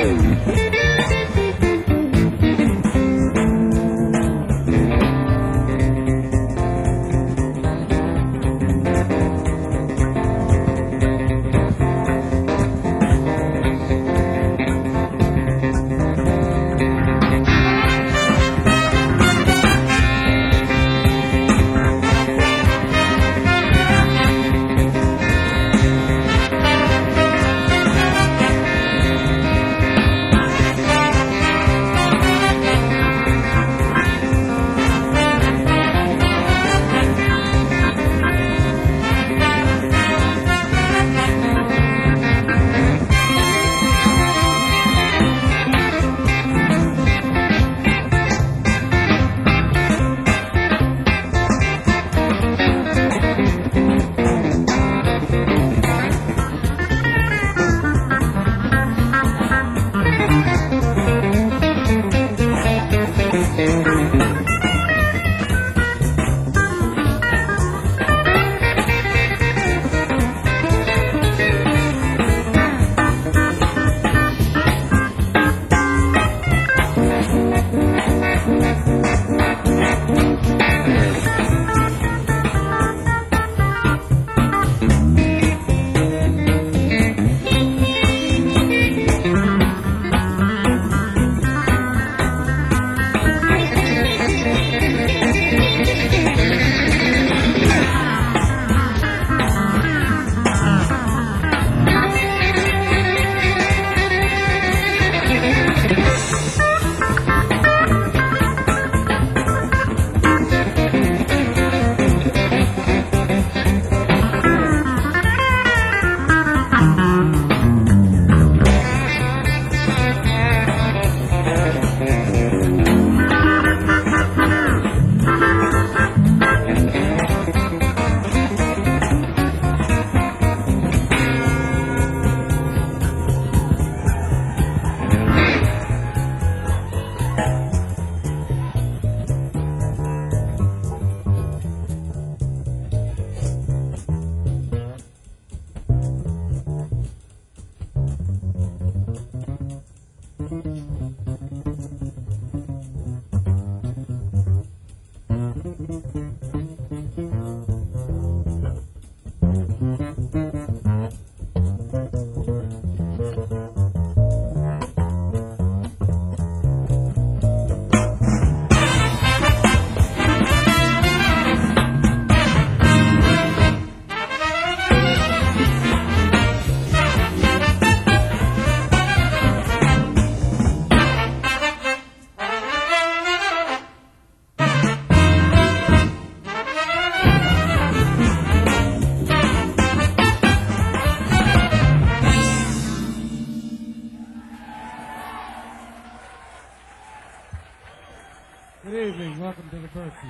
Good evening. Welcome to the birthday.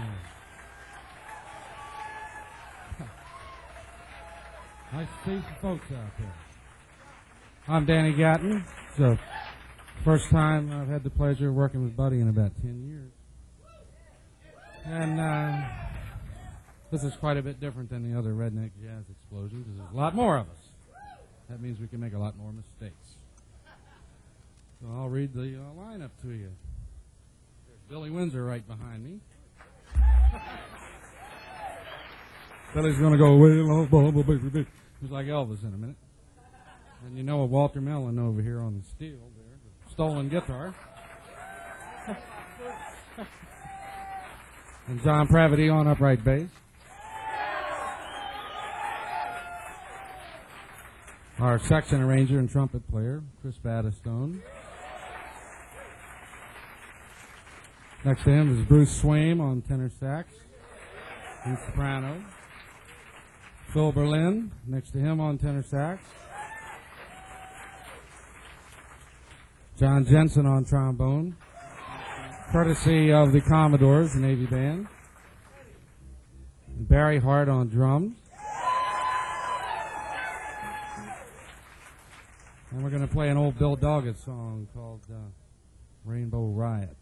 Nice to see some folks out there. I'm Danny Gatton. It's the first time I've had the pleasure of working with Buddy in about 10 years. And this is quite a bit different than the other Redneck Jazz Explosion because there's a lot more of us. That means we can make a lot more mistakes. So I'll read the lineup to you. There's Billy Windsor right behind me. Billy's going to go away, just like Elvis in a minute. And you know a Walter Mellon over here on the steel there, the stolen guitar. And John Pravity on upright bass. Our section arranger and trumpet player, Chris Battistone. Next to him is Bruce Swaim on tenor sax and soprano. Phil Berlin, next to him on tenor sax. John Jensen on trombone, courtesy of the Commodores, the Navy Band. Barry Hart on drums. And we're going to play an old Bill Doggett song called Rainbow Riot.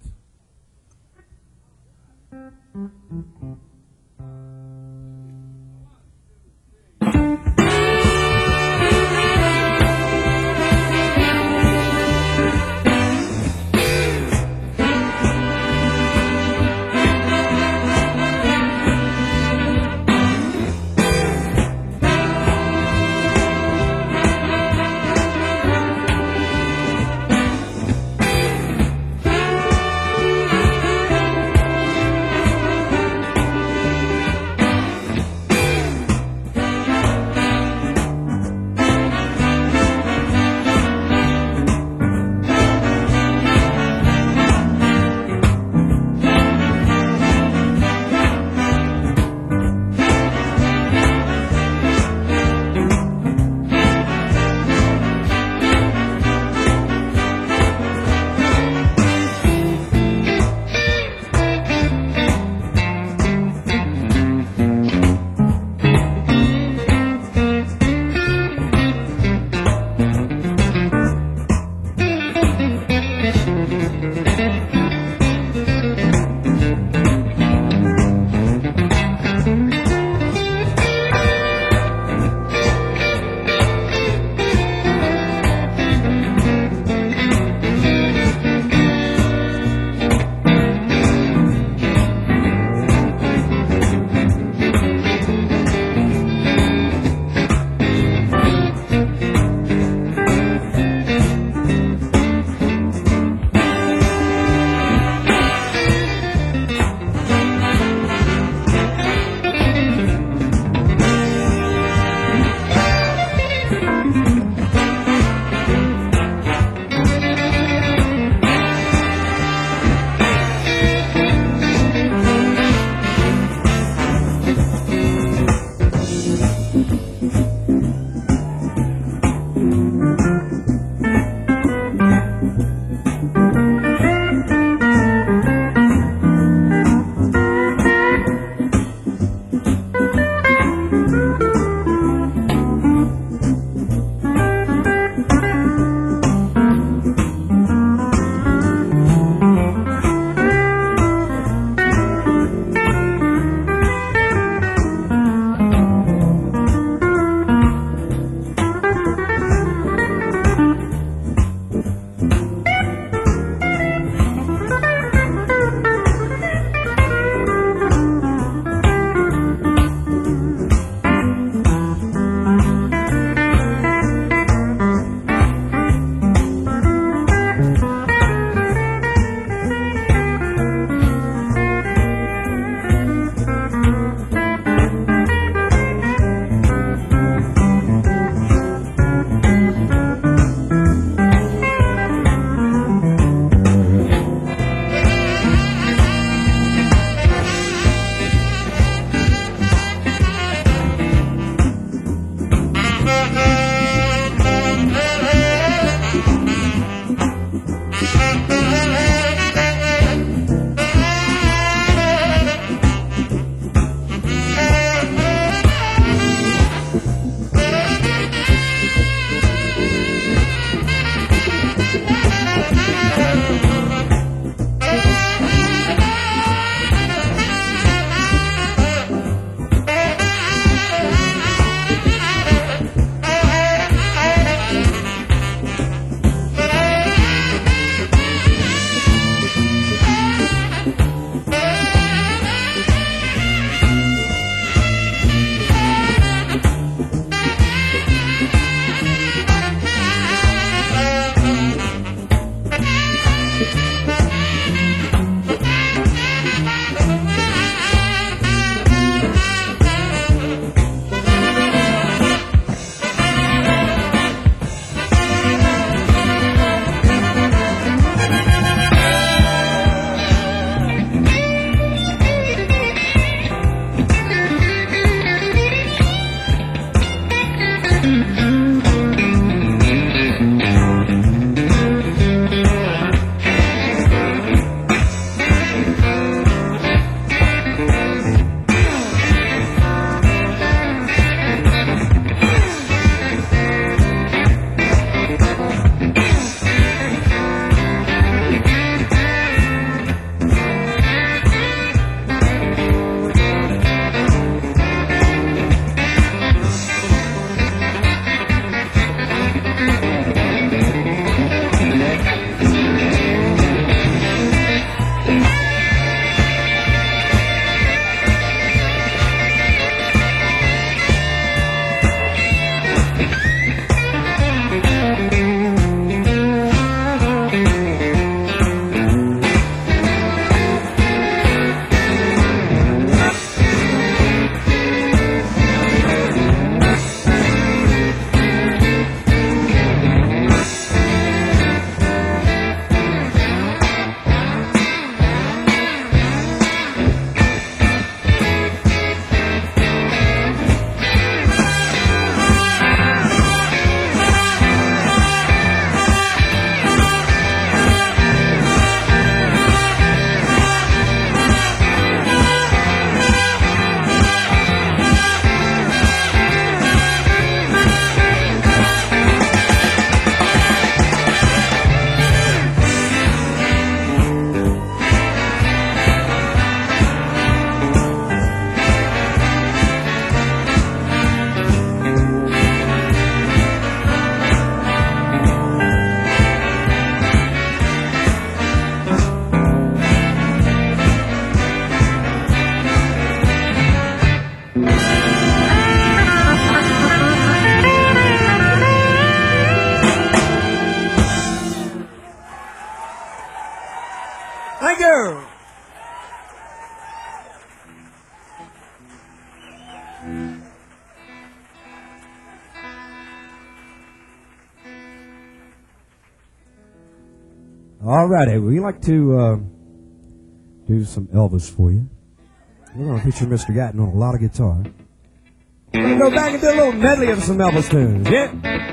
All righty, we like to do some Elvis for you. We're going to feature Mr. Gatton on a lot of guitar. We're going to go back and do a little medley of some Elvis tunes, yeah?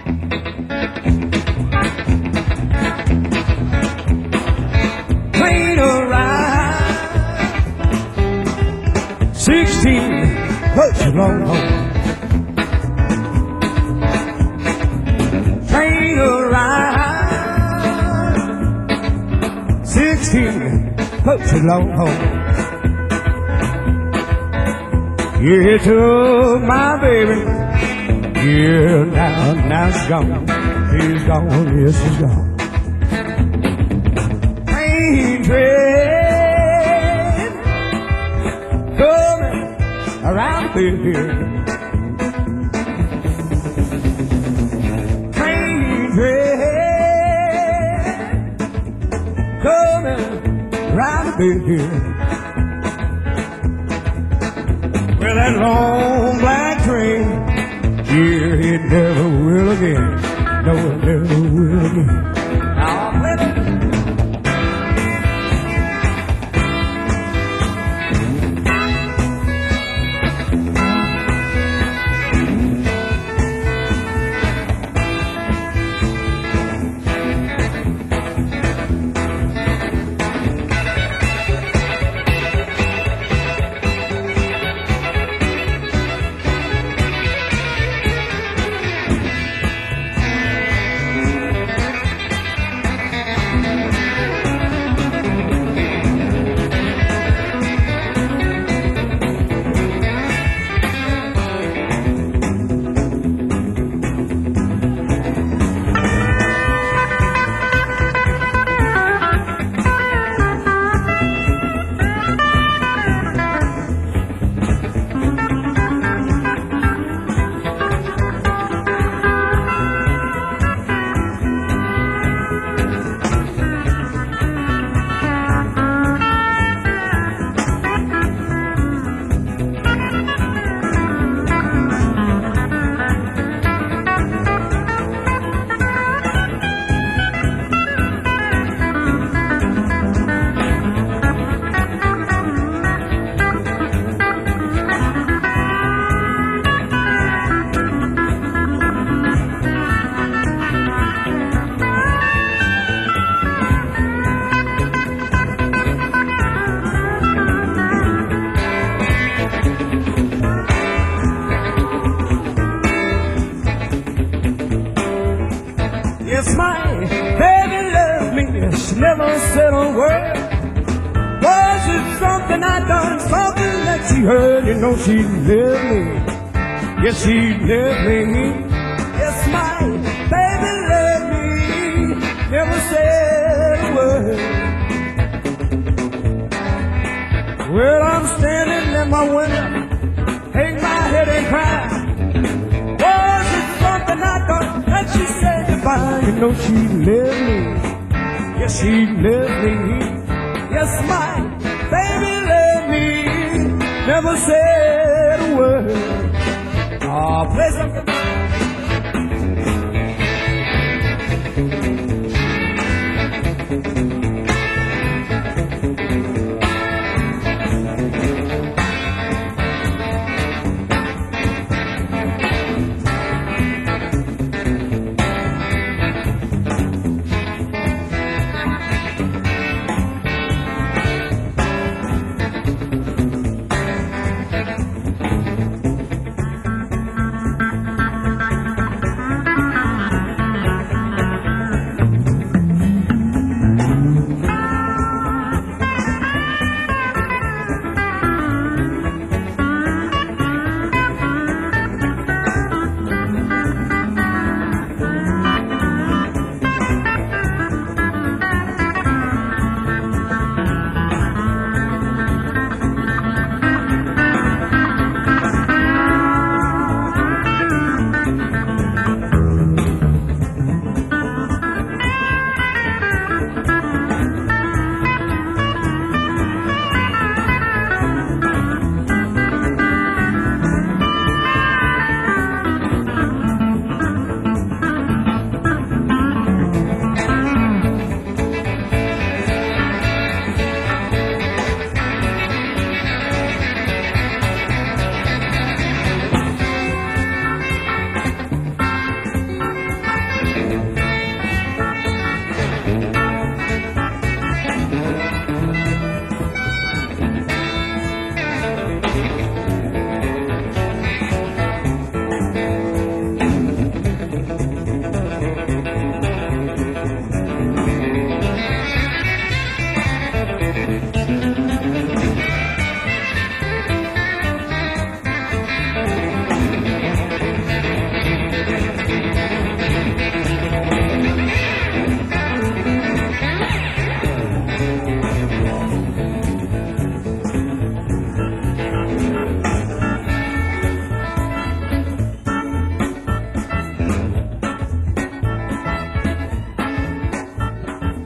Train a ride, 16, push it on home. Train a ride, 16, push it on home. You took my baby, yeah, now she's gone. She's gone, yes, she's gone. Train, train, coming around here. Train, train, coming around here. Well, that long black train, yeah, it never will again. No, it never will again. I'll play it. Yes, my baby loves me. She never said a word. Was it something I done, something that she heard? You know she loved me. Yes, she loved me. Yes, my baby loved me. Never said a word. Well, I'm standing at my window, hang my head and cry. Was it something I done that she said goodbye? You know she loved me. Yes, she loved me. Yes, my baby loved me. Never said a word. Oh, play something.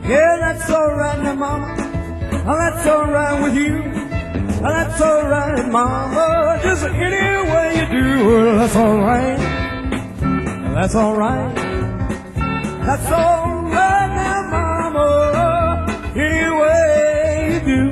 Yeah, that's alright now, mama. Oh, that's alright with you. Oh, that's alright, mama. Just any way you do, well, that's alright. That's alright. That's alright now, mama. Any way you do.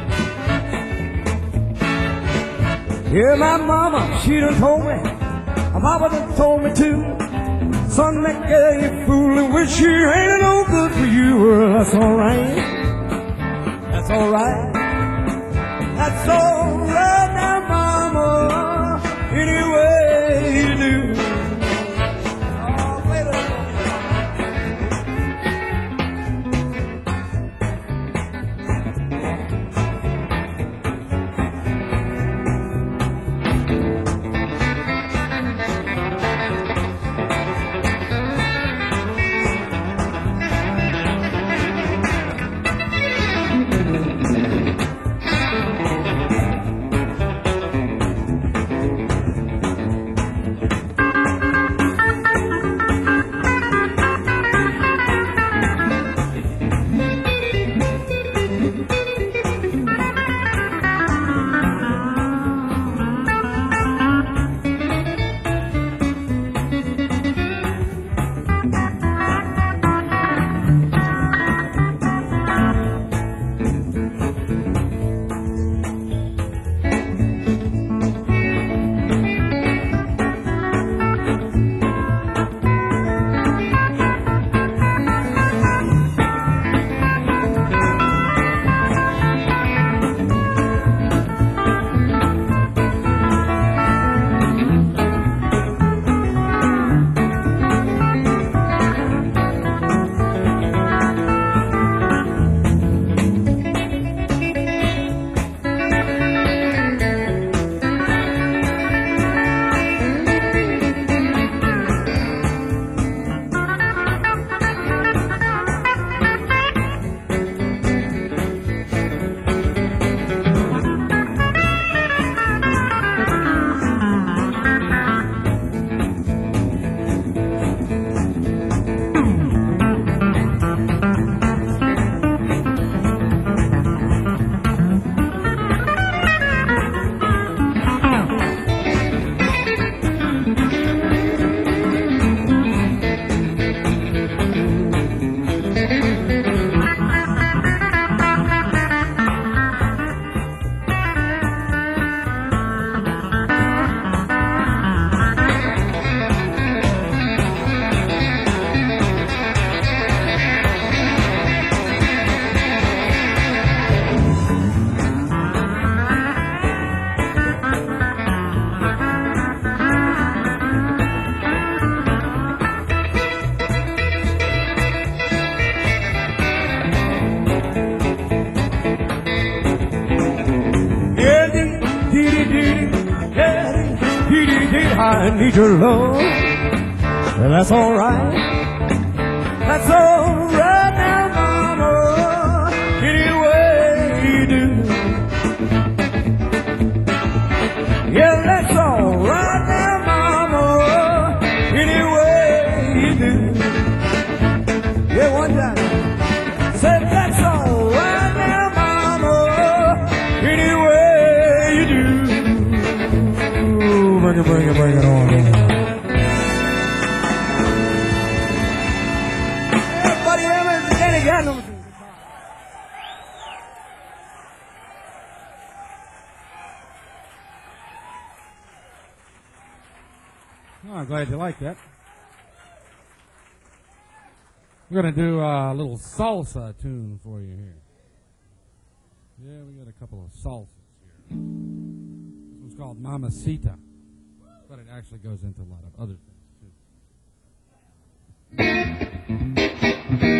Yeah, my mama, she done told me. My papa done told me too. Son, that girl you fooling with, she ain't no good for you. Well, that's alright. That's alright. That's alright now, mama. Any way you do. Oh, play that. I need your love. Well, that's alright. That's alright now, mama. Any way you do. Yeah, that's alright now, mama. Any way you do. Yeah, one time. Said that's alright now, mama. Any way you do. Bring it on. Everybody ever Danny Gannum. Oh, I'm glad you like that. We're going to do a little salsa tune for you here. Yeah, we got a couple of salsas here. This one's called Mamacita, but it actually goes into a lot of other things, too.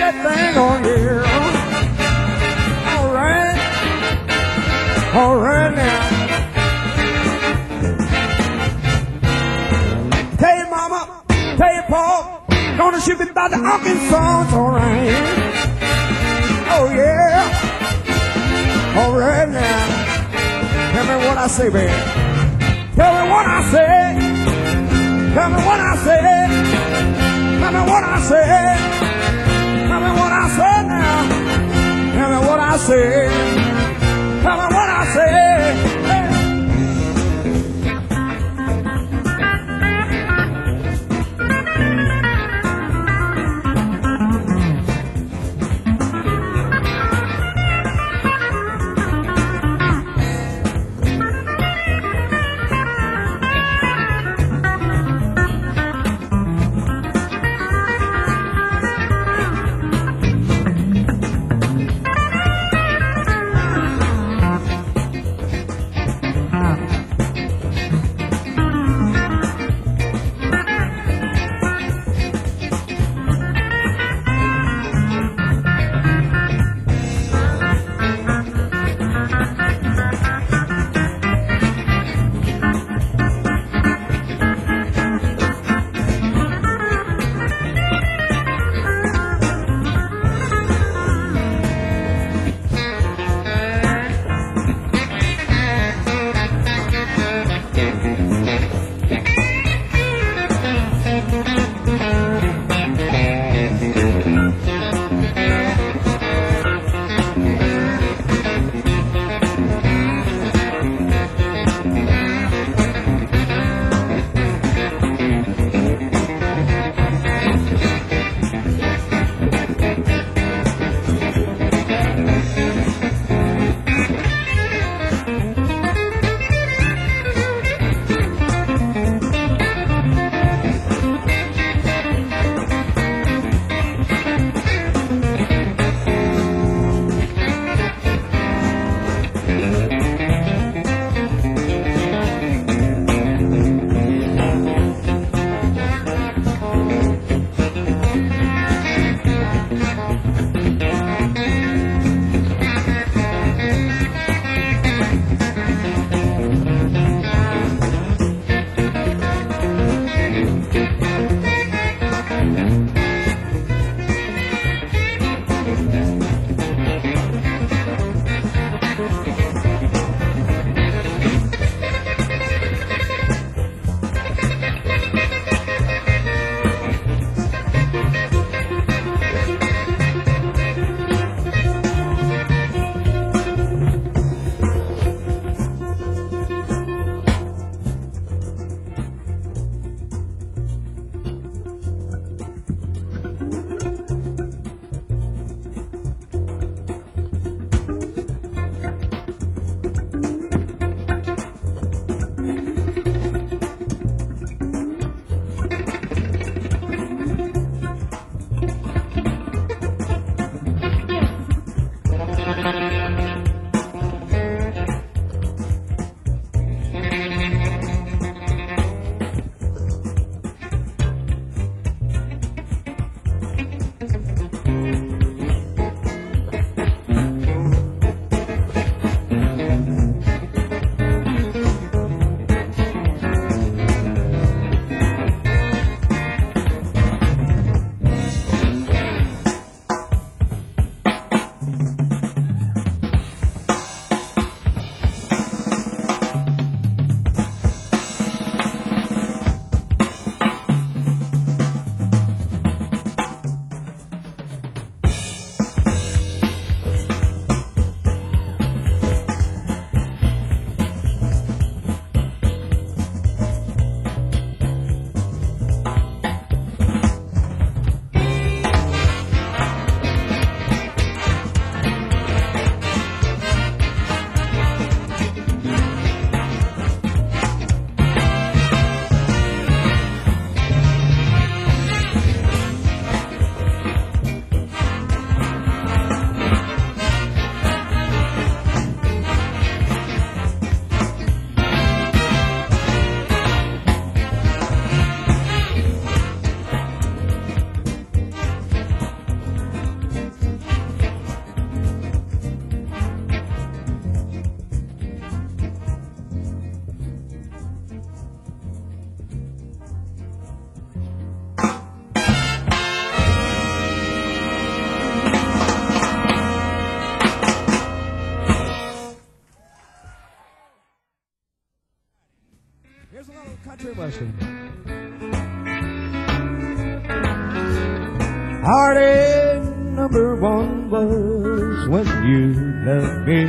that thing on here. All right now. Tell your mama, tell your pa, gonna shoot me about the Arkansas, all right. Oh yeah. All right now. Tell me what I say, baby. Tell me what I say. Tell me what I say. Tell me what I say. Tell me what I say now. Tell me what I say. Tell me what I say. Hey. country western. Heartache number one was when you left me.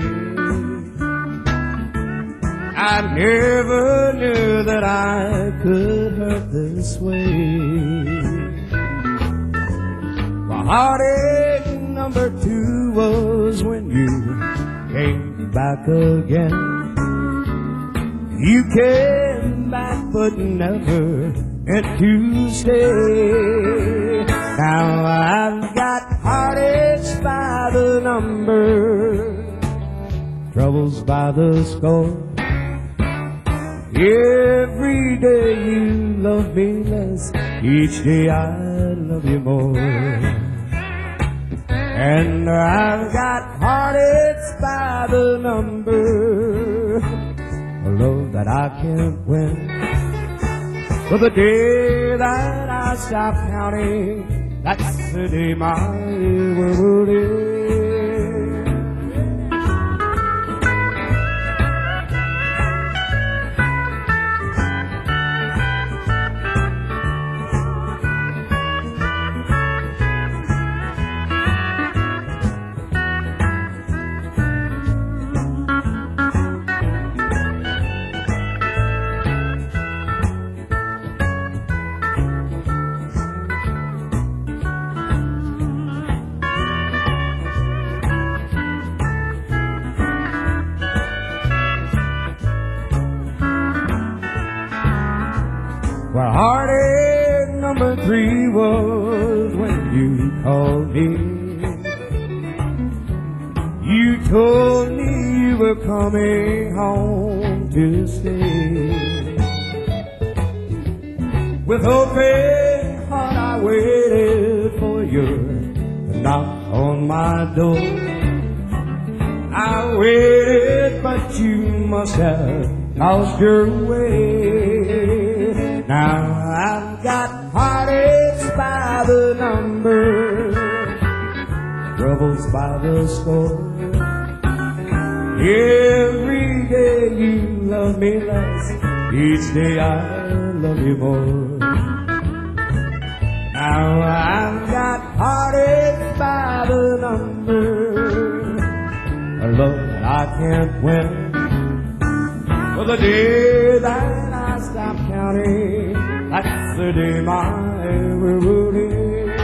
I never knew that I could hurt this way. My heartache number two was when you came back again. You came back but never meant to stay. Now I've got heartaches by the number, troubles by the score. Every day you love me less, each day I love you more. And I've got heartaches by the number, a love that I can't win. But the day that I stop counting, that's the day my world will end. Well, heartache number three was when you called me. You told me you were coming home to stay. With open heart I waited for your knock on my door. I waited, but you must have lost your way. Now I've got heartaches by the number, troubles by the score. Every day you love me less, each day I love you more. Now I've got heartaches by the number, a love that I can't win. For the day that I stop counting, that's the day my world will end.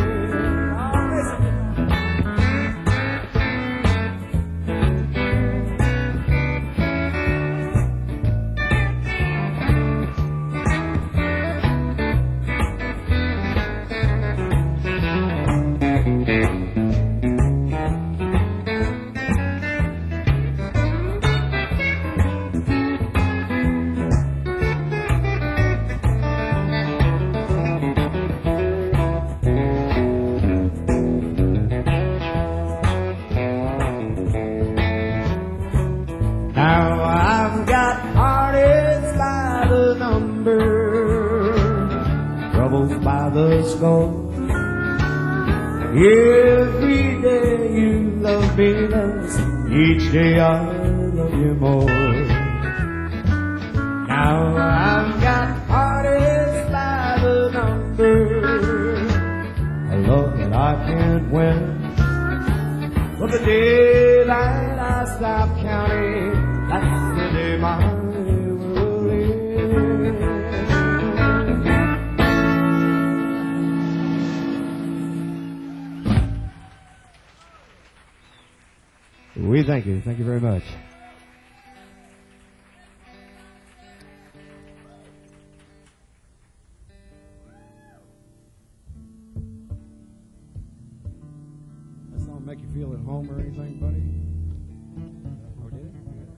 Now I've got heartaches by the number, troubles by the score. Every day you love me less, each day I love you more. Now I've got heartaches by the number, a love that I can't win. But the day that I stop counting, that's the day my world ends. We thank you. Thank you very much. That song make you feel at home or anything, buddy? Oh, did it?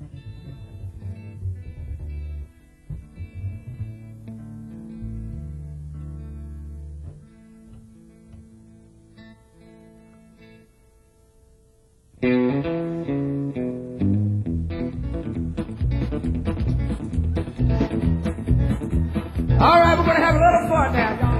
All right, we're going to have a little fun now, y'all.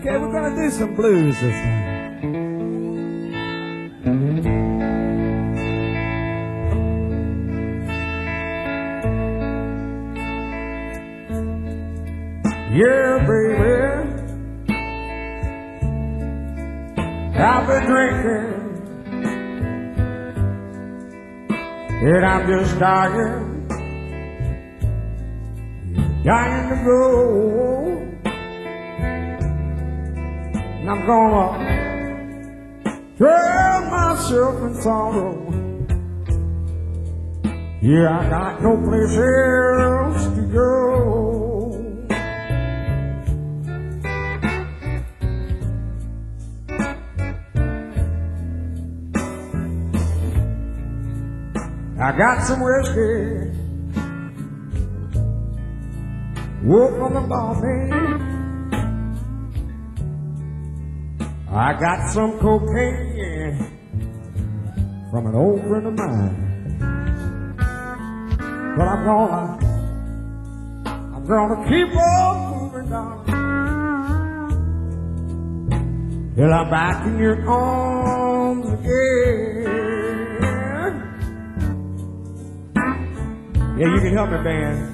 Okay, we're gonna do some blues this time. Yeah, baby, I've been drinking, and I'm just dying to go. And I'm gonna drown myself in sorrow. Yeah, I got no place else to go. I got some whiskey, woke on the barmaid. I got some cocaine from an old friend of mine. But I'm gonna keep on moving down till I'm back in your arms again. Yeah, you can help me, band.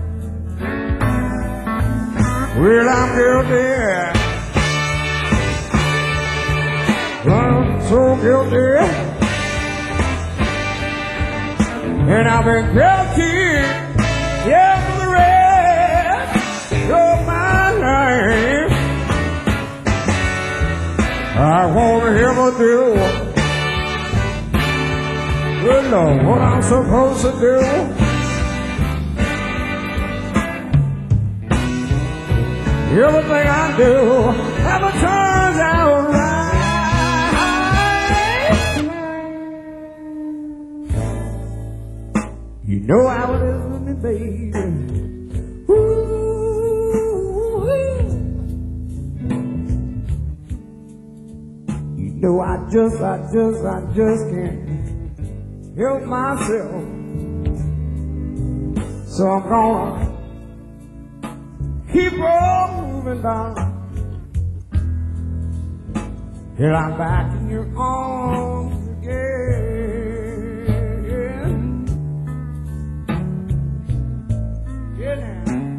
Well, I'm guilty. I'm so guilty. And I've been guilty, yeah, for the rest of my life. I won't ever do, good Lord, what I'm supposed to do. Everything I do never turns out right. You know how it is with me, baby. Ooh, you know I just can't help myself. So I'm gonna keep on moving down till I'm back in your arms again. Yeah, now.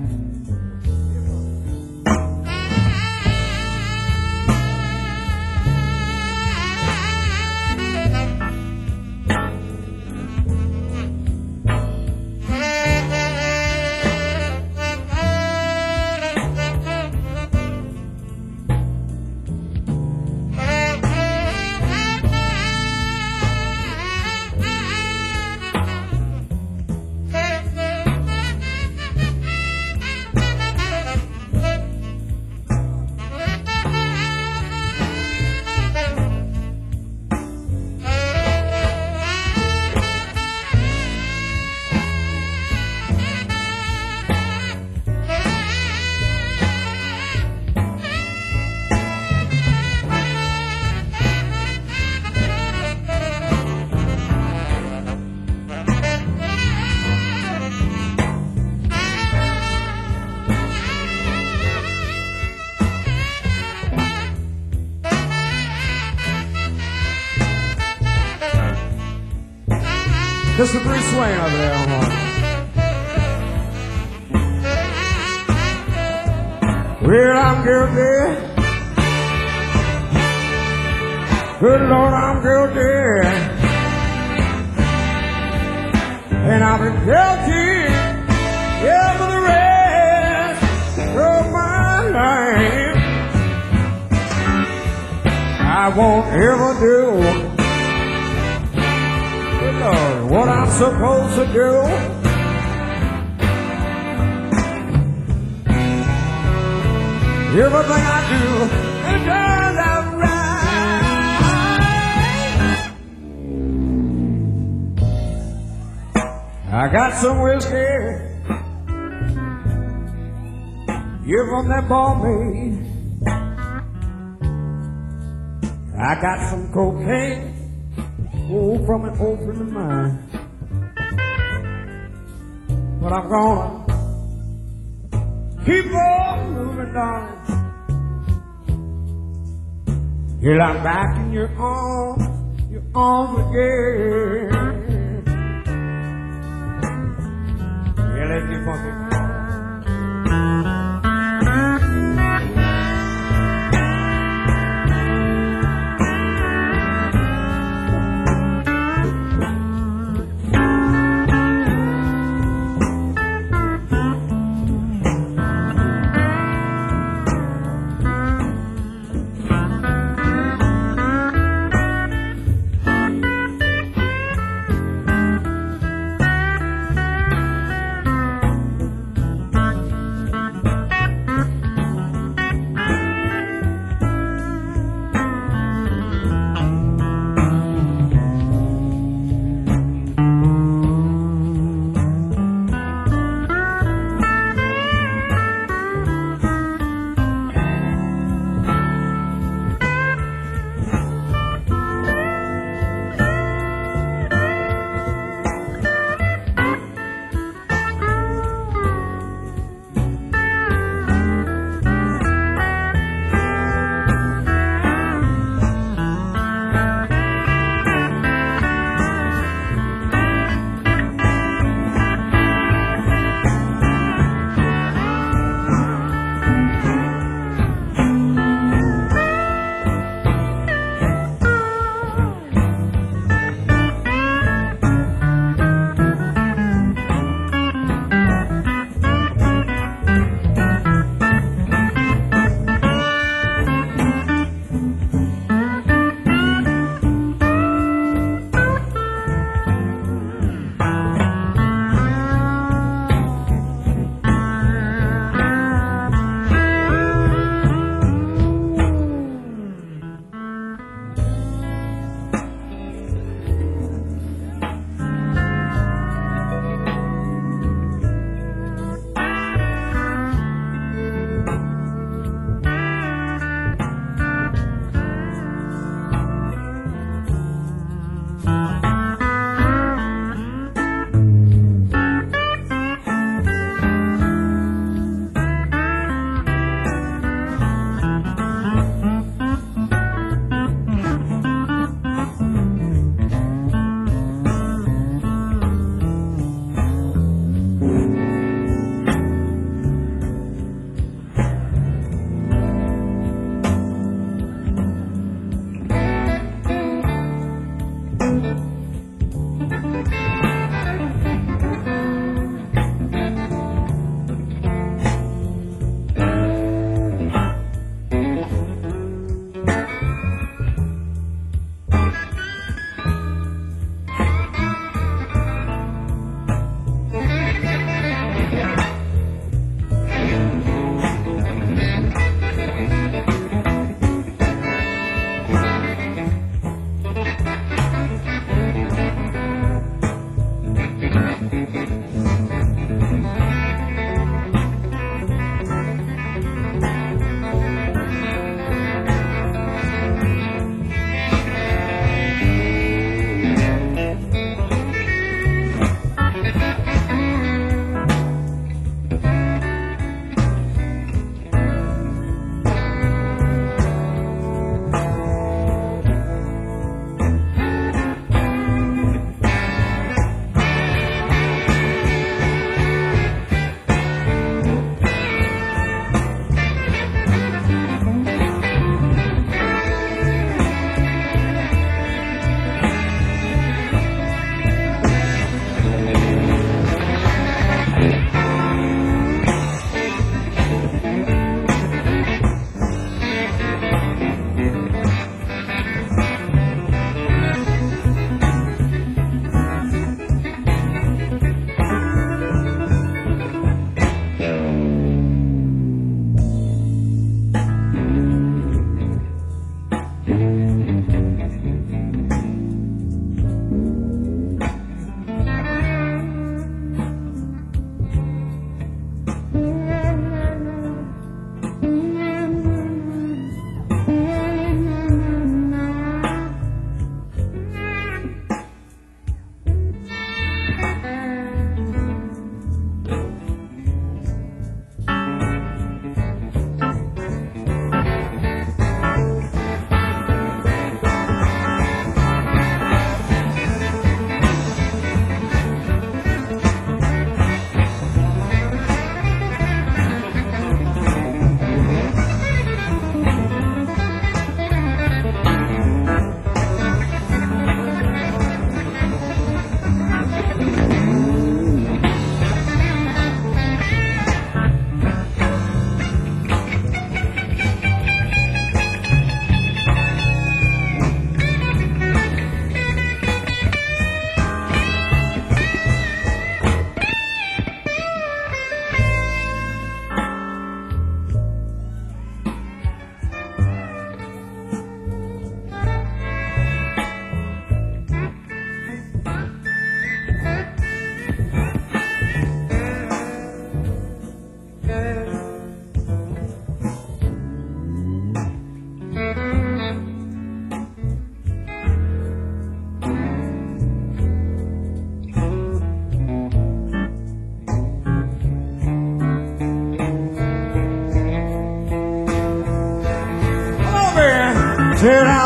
Mr. Bruce Wayne over there on one. Well, I'm guilty. Good Lord, I'm guilty. And I've been guilty, yeah, for the rest of my life. I won't ever do what I'm supposed to do. Everything I do, it turns out right. I got some whiskey, you're from that barmaid. I got some cocaine, oh, from an old friend of mine. But I'm gonna keep on moving down Till I'm back in your arms again. Yeah, let's get funky.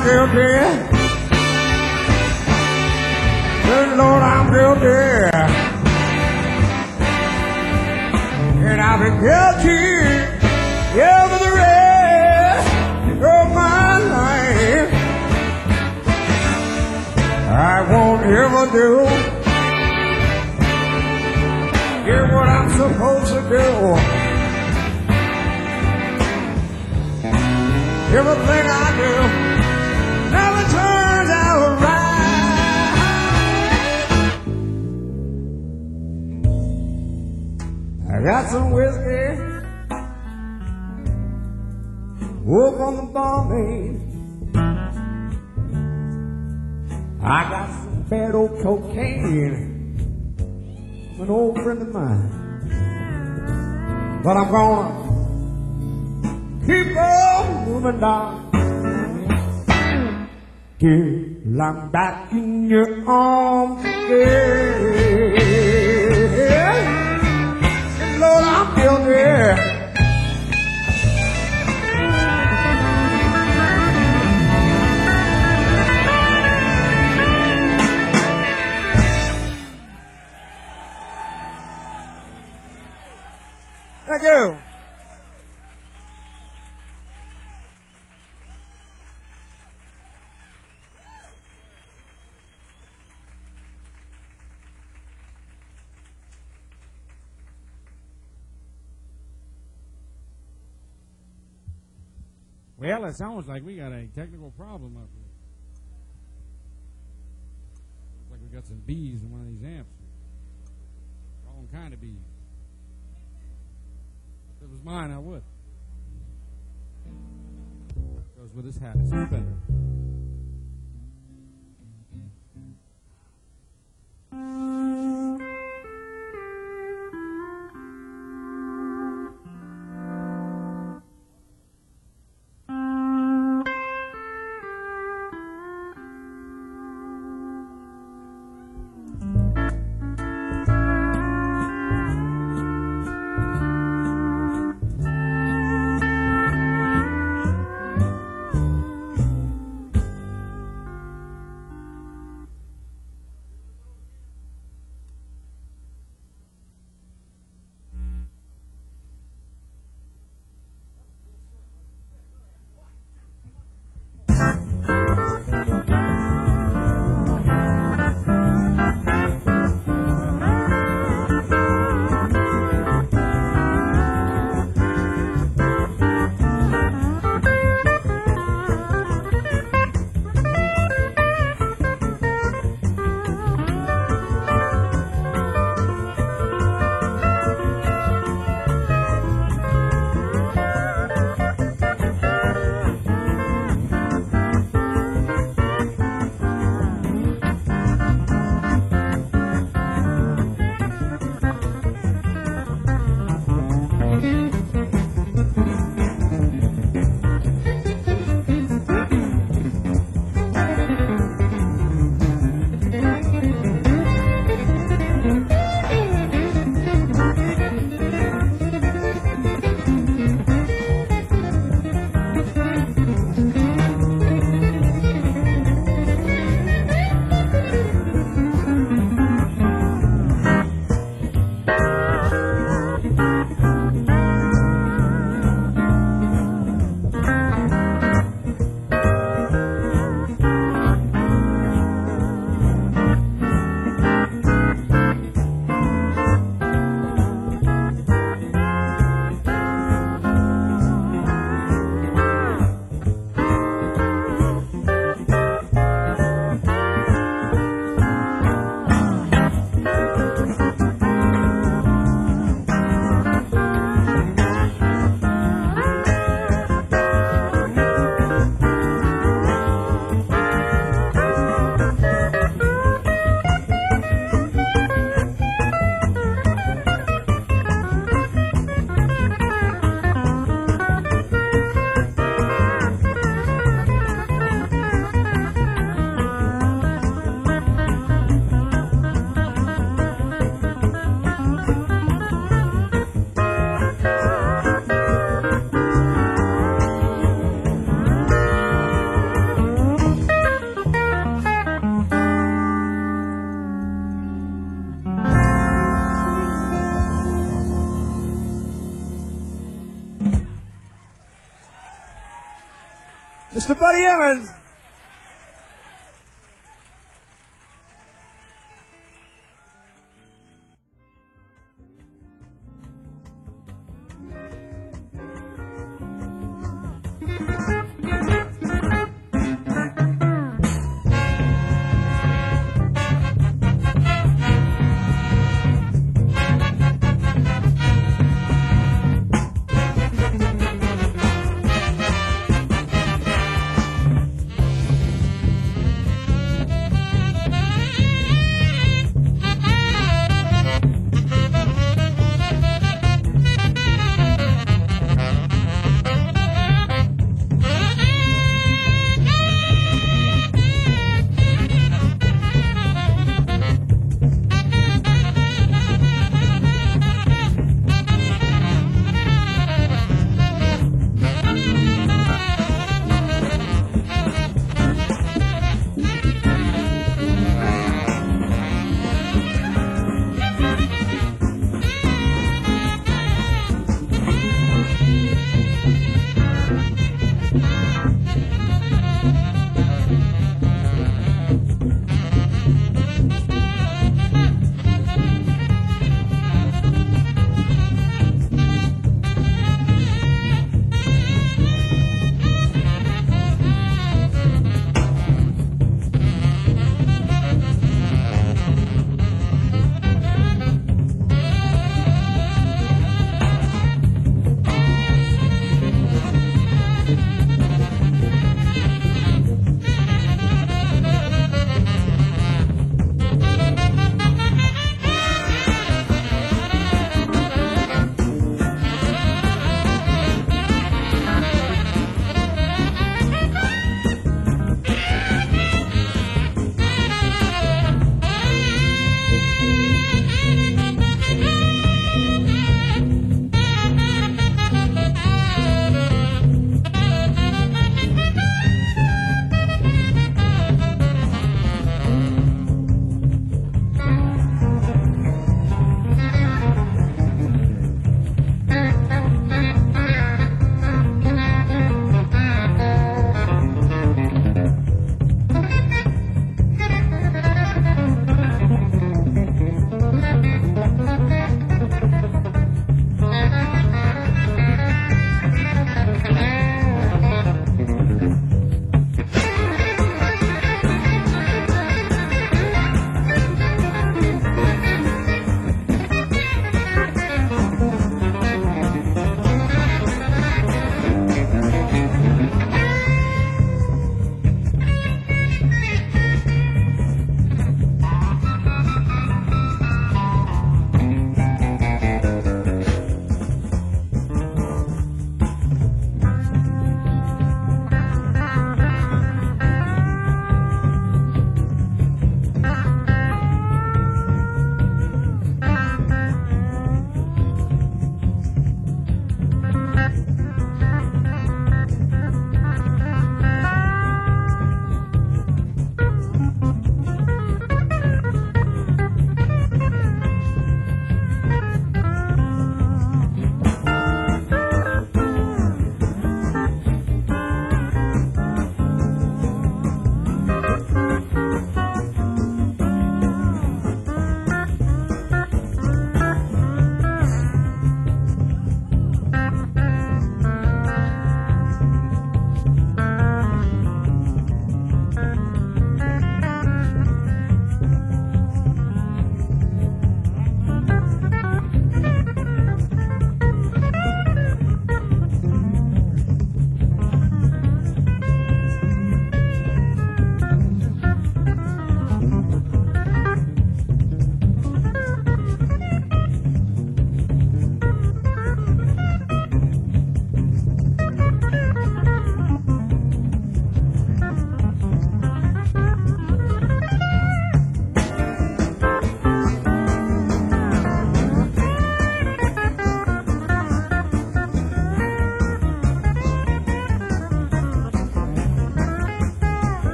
I'm guilty. Good Lord, I'm guilty. And I'll be guilty, yeah, for the rest of my life. I won't ever do what I'm supposed to do. Everything I do never turns out right. I got some whiskey up on the barmaid. I got some bad old cocaine from an old friend of mine. But I'm gonna keep on moving down till I'm back in your arms again. And Lord, I'm guilty. Thank you. Well, it sounds like we got a technical problem up here. Looks like we got some bees in one of these amps. Wrong kind of bees. If it was mine, I would. Goes with his hat, suspender. Mr. Buddy Emmons.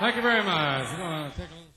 Thank you very much. We're going to take a little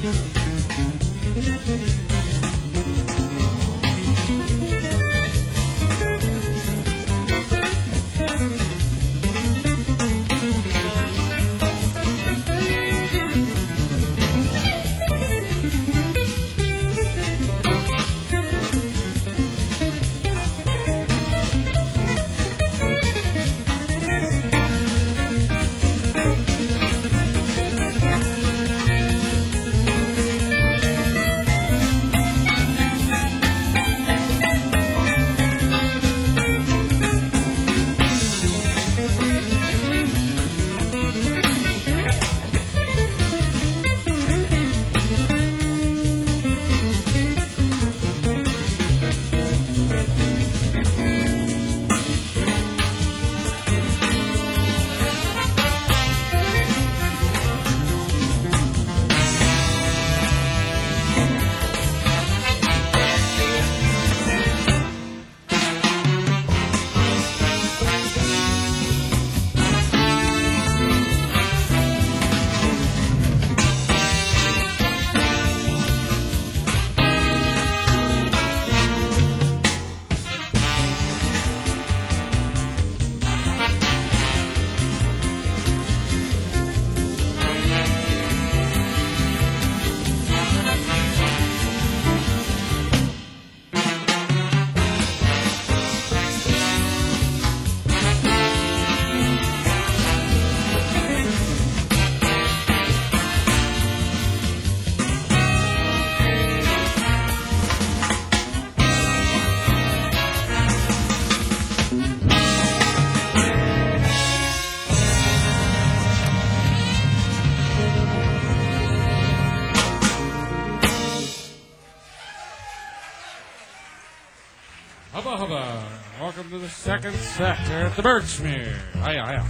Hubba hubba. Welcome to the second set here at the Birchmere. Hiya, hiya.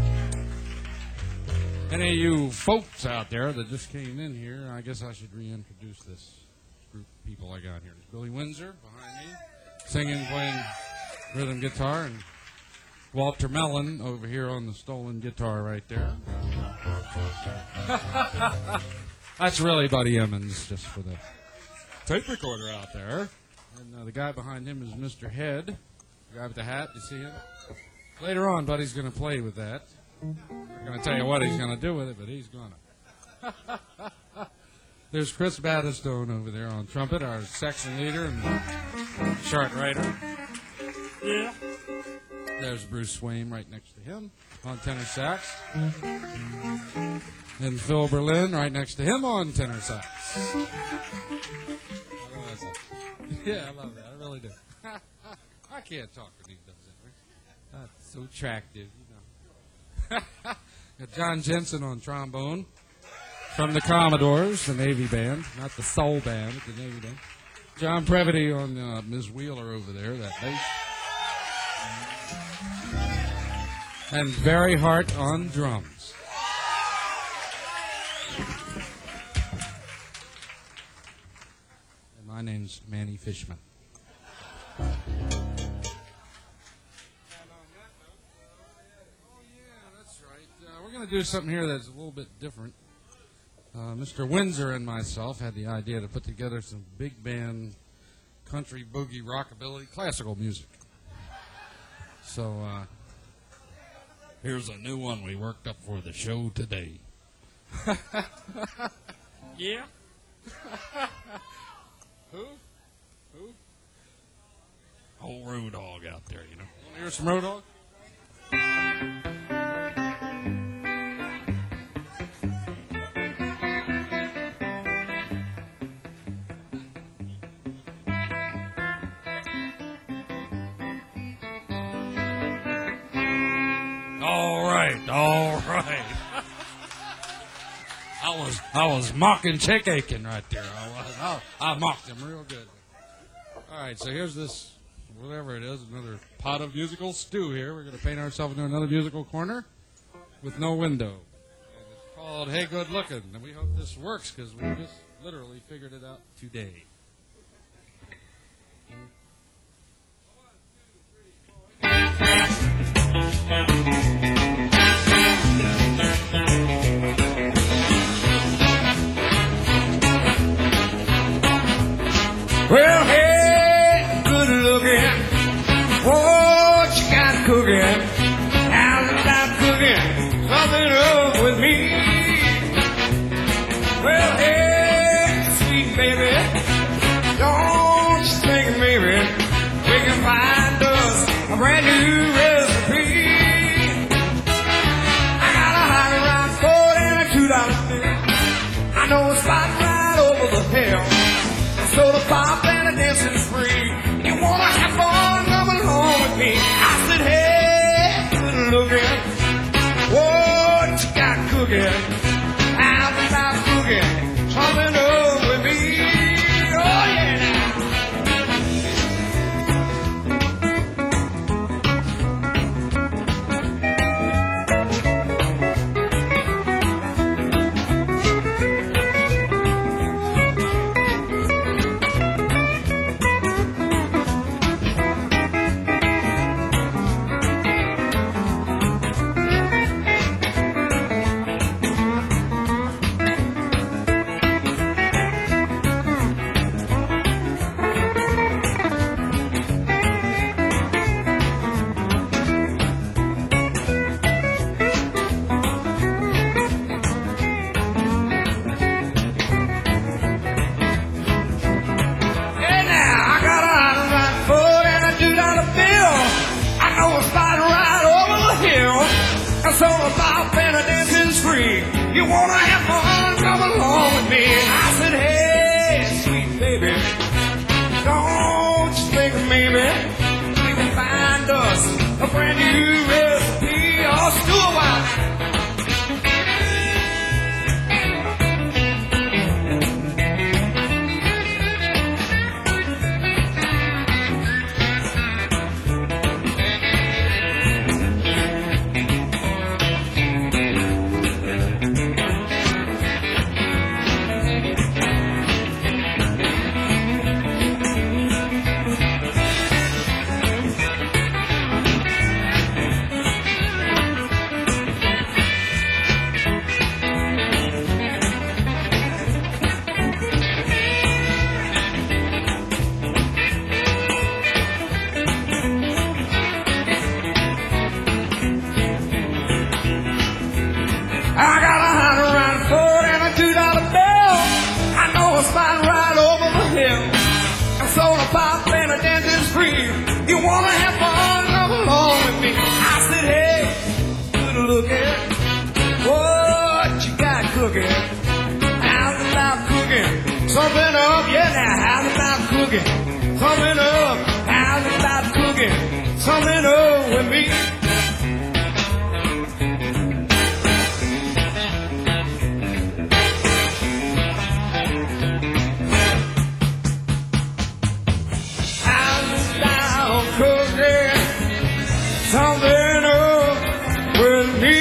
Any of you folks out there that just came in here, I guess I should reintroduce this group of people I got here. There's Billy Windsor behind me, singing, playing rhythm guitar, and Walter Mellon over here on the stolen guitar right there. That's really Buddy Emmons, just for the tape recorder out there. And the guy behind him is Mr. Head, the guy with the hat. You see him? Later on, Buddy's going to play with that. I'm going to tell you what he's going to do with it, but he's going to. There's Chris Battistone over there on trumpet, our section leader and chart writer. Yeah. There's Bruce Swaim right next to him on tenor sax. And Phil Berlin right next to him on tenor sax. Yeah, I love that. I really do. I can't talk when he does it. Right? That's so attractive, you know. Got John Jensen on trombone from the Commodores, the Navy band, not the soul band, but the Navy band. John Previty on Ms. Wheeler over there, that bass. And Barry Hart on drums. And my name's Manny Fishman. We're going to do something here that's a little bit different. Mr. Windsor and myself had the idea to put together some big band country, boogie, rockabilly, classical music. So here's a new one we worked up for the show today. Yeah? Who? Old Road Dog out there, you know. Want to hear some Road Dog? All right. I was mocking Chick Aiken right there. I mocked him real good. All right, so here's this, whatever it is, another pot of musical stew here. We're going to paint ourselves into another musical corner with no window. And it's called Hey Good Lookin'. And we hope this works because we just literally figured it out today. Well, hey, good looking. What you got cooking? How's about cooking? Something up with me. Well, hey, sweet baby, don't you think maybe we can find us a brand new recipe? I got a hot rod $4 and a $2 bill. I know a spot right over the hill. So the pop and the dancing's free. You wanna have fun? Come along with me. I said, hey, good looking. What you got cooking? How's about cooking? Something up with me. Oh yeah now. So the pop and the dancing's free. You wanna have fun? Come along with me. I said, hey, sweet baby, don't you think maybe we can find us a brand new recipe? Oh, let's do a while. I got a $100 and a $2 bill. I know a spot right over the hill. I'm so the pop and the dancing's free. You wanna have fun? Come along with me. I said, hey, good looking. What you got cooking? How's about cooking? Something up, yeah now. How's about cooking? Something up. How's about cooking? Something up with me. Something up with me,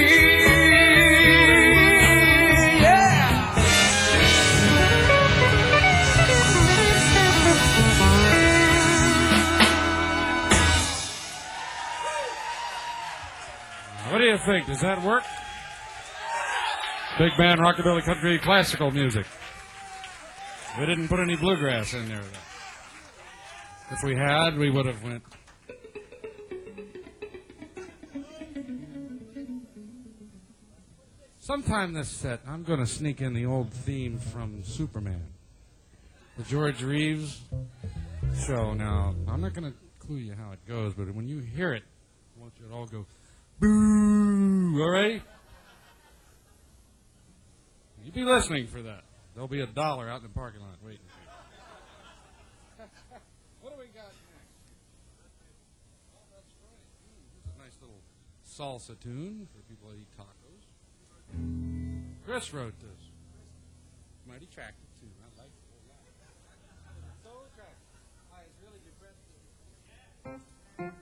yeah. What do you think? Does that work? Big band, rockabilly, country, classical music. We didn't put any bluegrass in there, though. If we had, we would have went. Sometime this set, I'm going to sneak in the old theme from Superman, the George Reeves show. Now, I'm not going to clue you how it goes, but when you hear it, I want you to all go, boo, all right? You be listening for that. There'll be $1 out in the parking lot waiting for you. What do we got next? Oh, that's right. This is a nice little salsa tune for people that eat tacos. Chris wrote this. Mighty attractive, too. I like it a lot. So attractive. I was really depressed.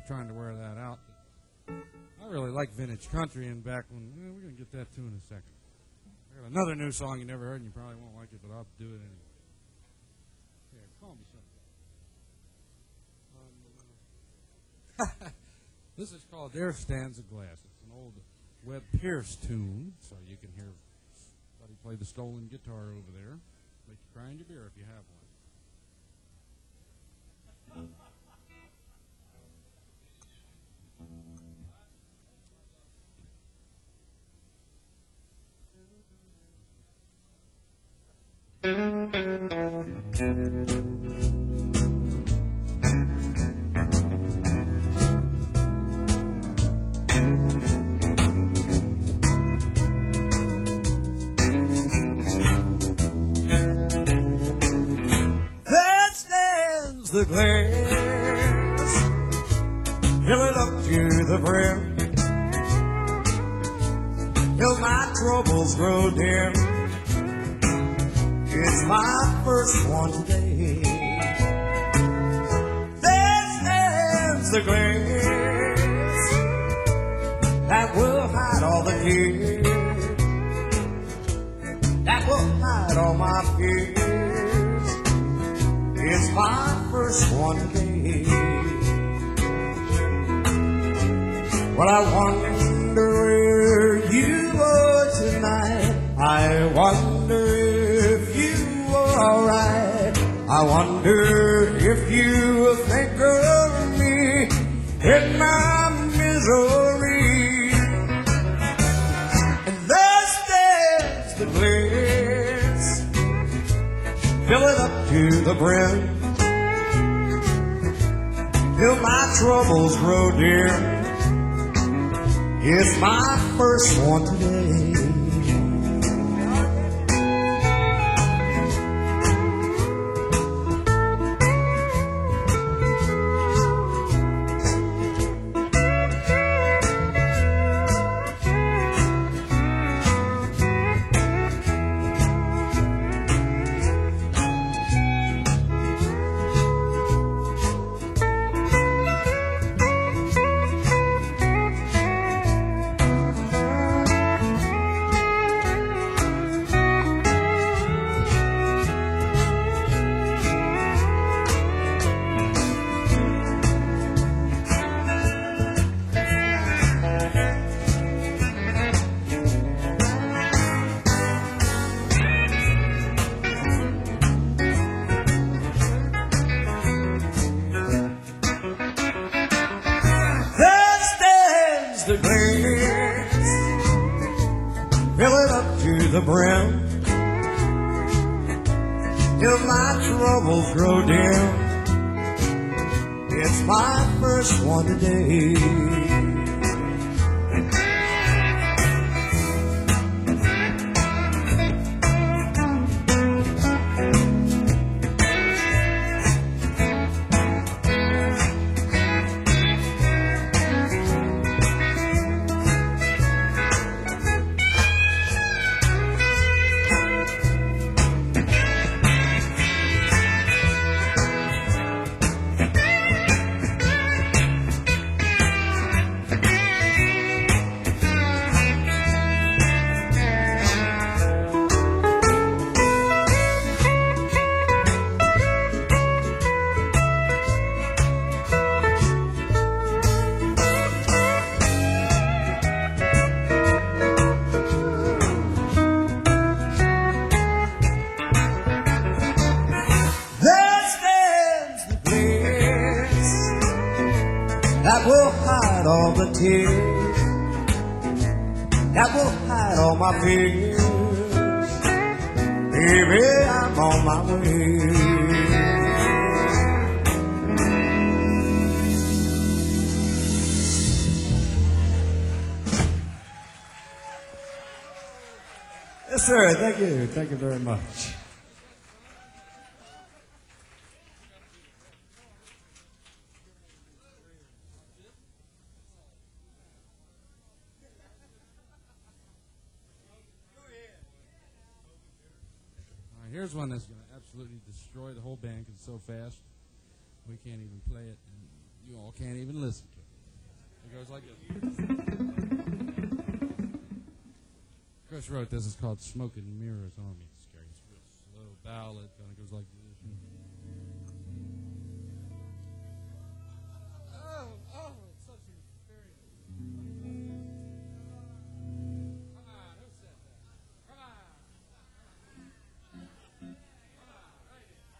trying to wear that out. But I really like vintage country, and back when we're going to get that too in a second. I got another new song you never heard, and you probably won't like it, but I'll do it anyway. Here, call me something. This is called There Stands a Glass. It's an old Webb Pierce tune, so you can hear Buddy play the stolen guitar over there. Make you cry in your beer if you have one. There stands the glass, fill it up to the brim, till my troubles grow dim. It's my first one today. There stands the glass that will hide all the tears, that will hide all my fears. It's my first one today. Well, I wonder where you are tonight. I wonder if you are alright. I wonder if you think of me in my misery. And there stands the glass, fill it up to the brim, till my troubles grow dim. It's my first one today. The glass, fill it up to the brim, till my troubles grow dim. It's my first one today. That will hide all the tears, that will hide all my fears. Baby, I'm on my way. Yes, sir. Thank you. Thank you very much. Here's one that's going to absolutely destroy the whole band because it's so fast we can't even play it. And You all can't even listen to it. It goes like this. Chris wrote this. It's called Smoke and Mirrors on Me. It's scary. It's a real slow ballad. Kind of goes like this. Oh, it's such an experience. Come on, who said that? Come on. Right here.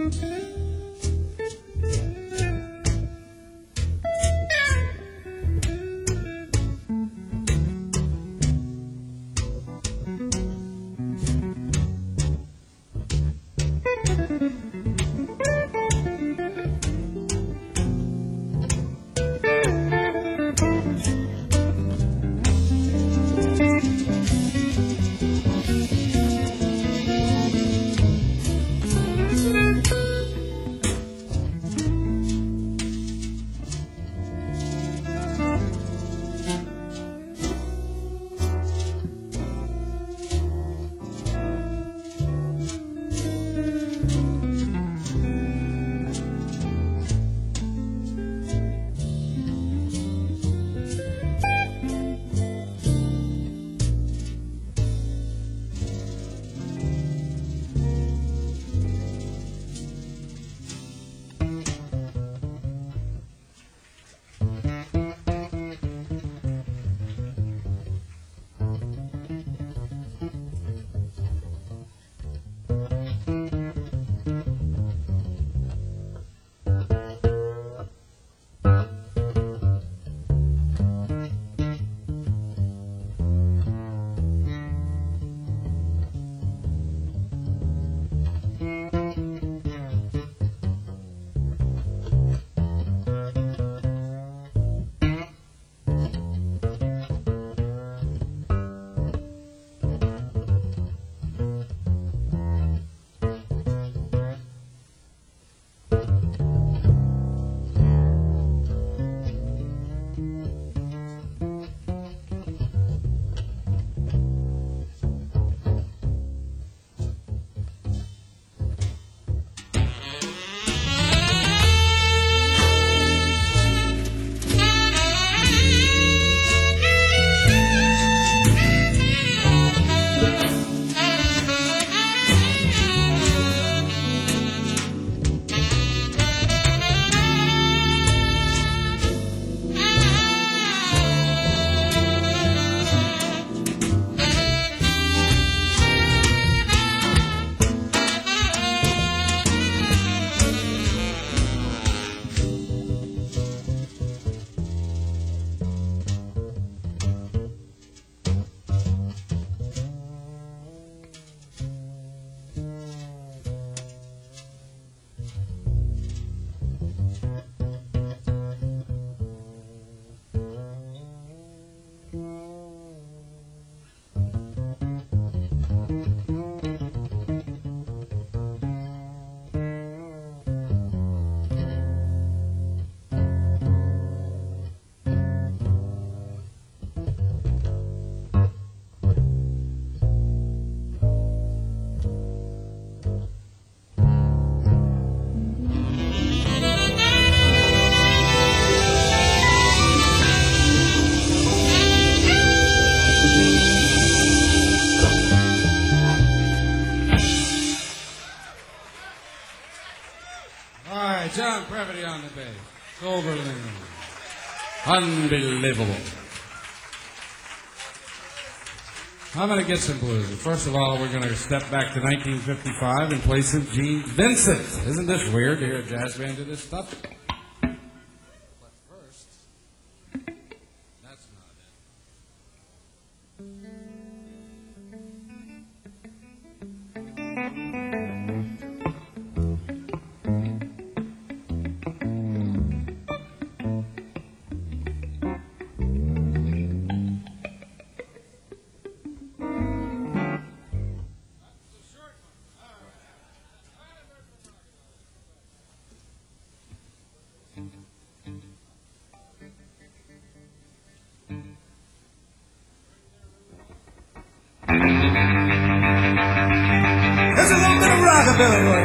John Previty on the bass. Silverling. Unbelievable. I'm going to get some blues. First of all, we're going to step back to 1955 and play some Gene Vincent. Isn't this weird to hear a jazz band do this stuff? But first, that's not it. There's a little bit of rockabilly.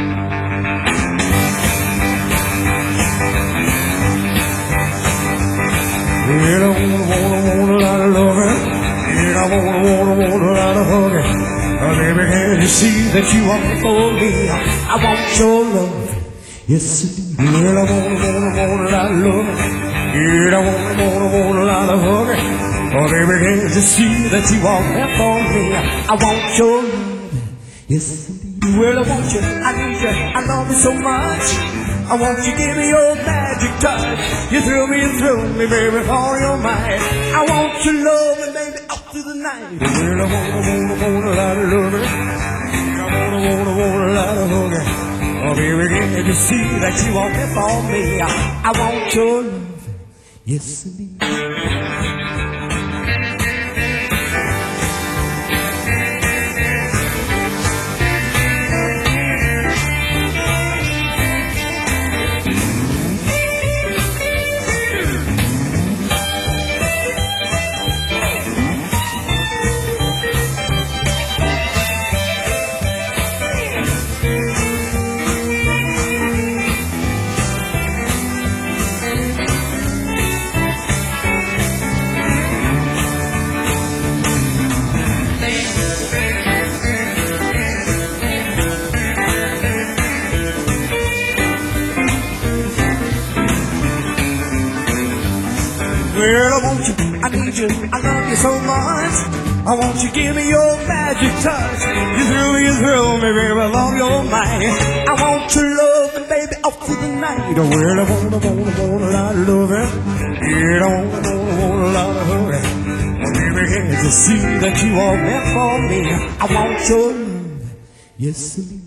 Yeah, I want a lot of loving. Yeah, I want a lot of hugging. Baby, can't you see that you want for me? I want your love. Yes, indeed. Yeah, I want a lot of loving. Yeah, I want a lot of hugging. Oh, baby, can't you see that you want that for me? I want your love. Yes, indeed. Well, I want you. I need you, I love you so much. I want you to give me your magic touch. You thrill me, baby, all your might. I want your love me, baby, up to the night. Well, I want a lot of loving. I want a lot of hugging. Oh, baby, can't you see that you want me for me? I want your love, yes indeed. Well, I want you, I need you, I love you so much. I want you to give me your magic touch. You thrill me, baby, I love your mind. I want your love, and baby, up to the night. Well, I want a lot of loving. Yeah, I want a lot of hugging. Oh, baby, can't you see that you are meant for me? I want your love, yes indeed.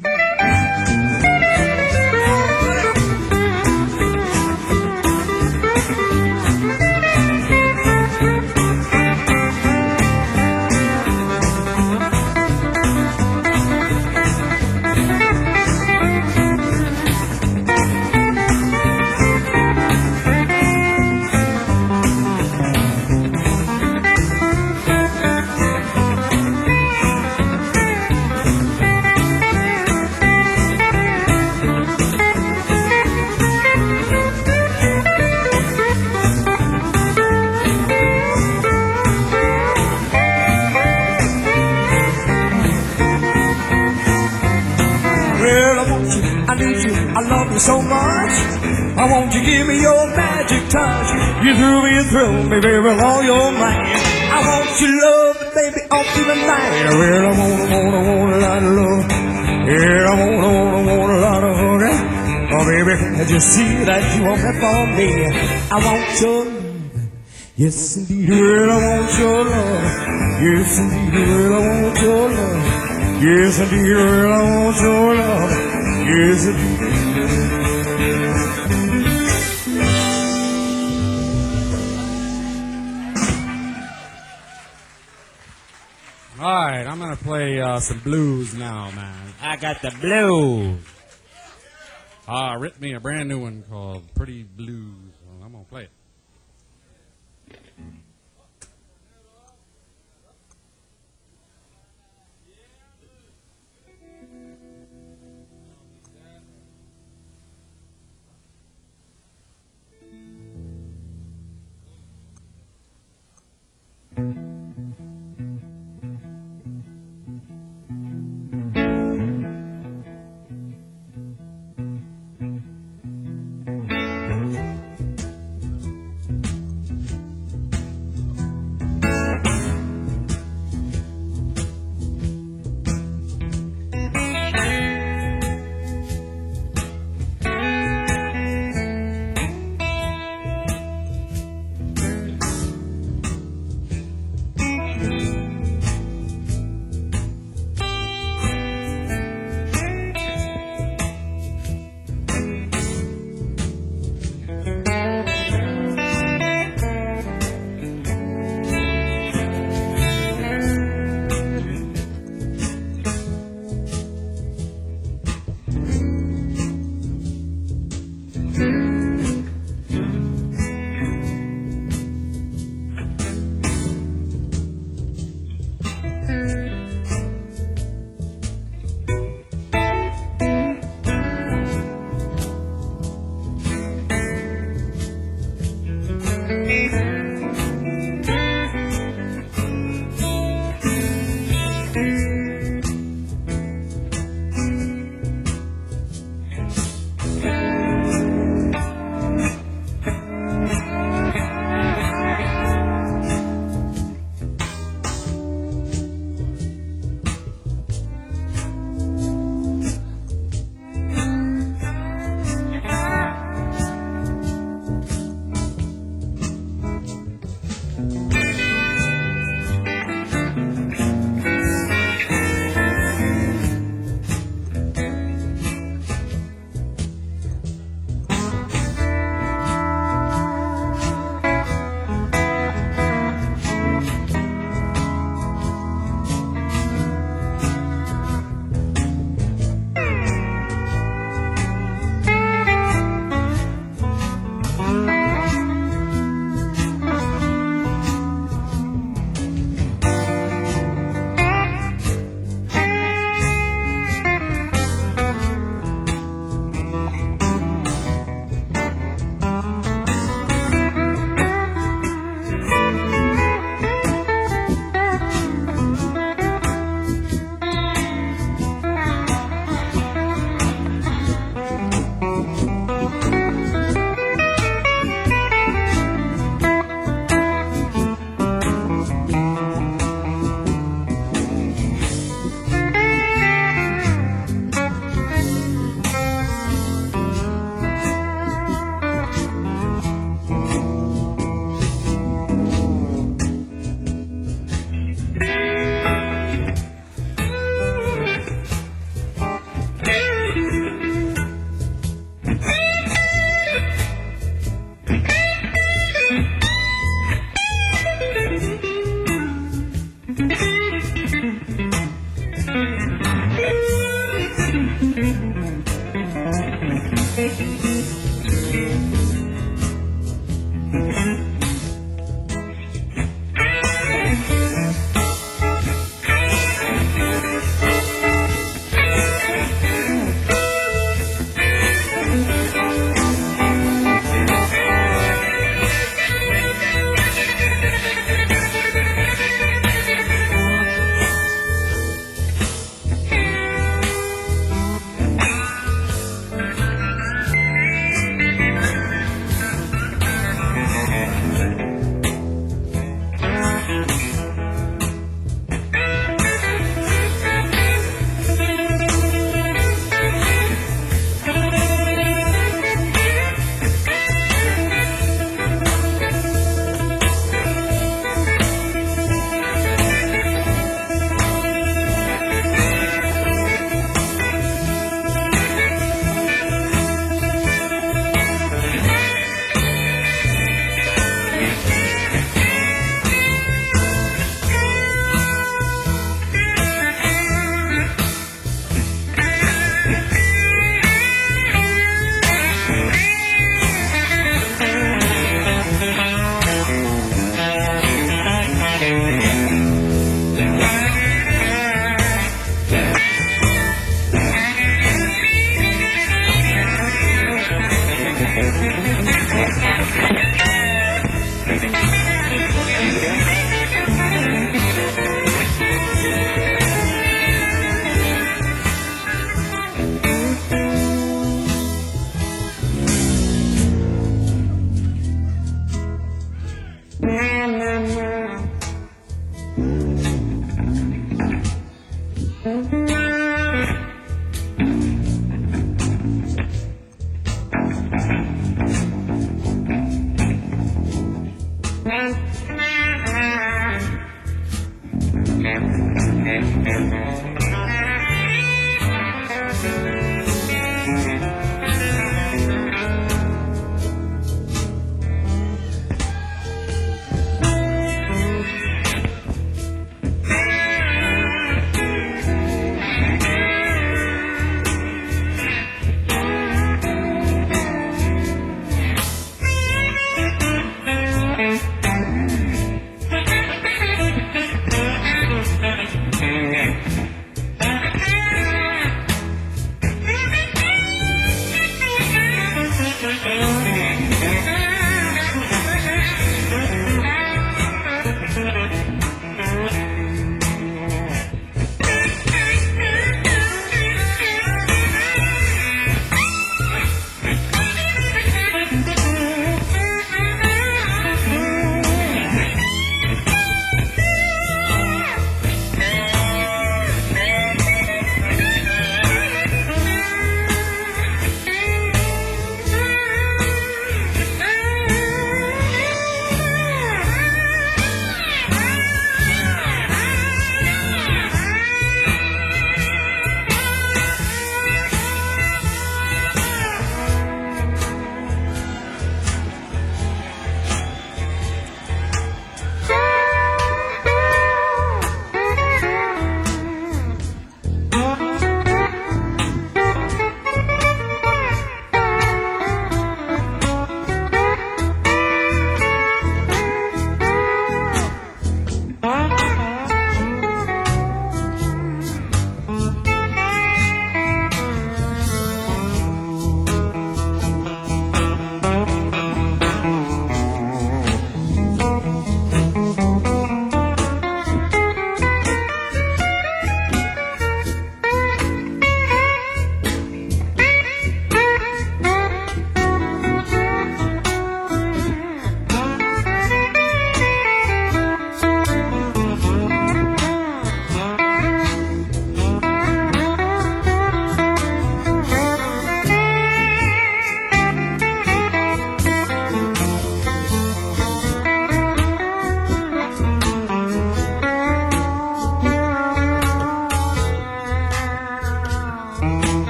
I need you, I love you so much. I want you to give me your magic touch. You thrill me, baby, with all your might. I want your love, baby, all through the night. Well, I want a lot of love. Yeah, I want a lot of hugging. Oh, baby, can't you see that you want me for me? I want your love, yes indeed. Well, I want your love, yes indeed. Well, I want your love, yes indeed. Well, I want your love, yes indeed. All right, I'm going to play some blues now, man. I got the blues. Written me a brand new one called Pretty Blues. Well, I'm going to play it.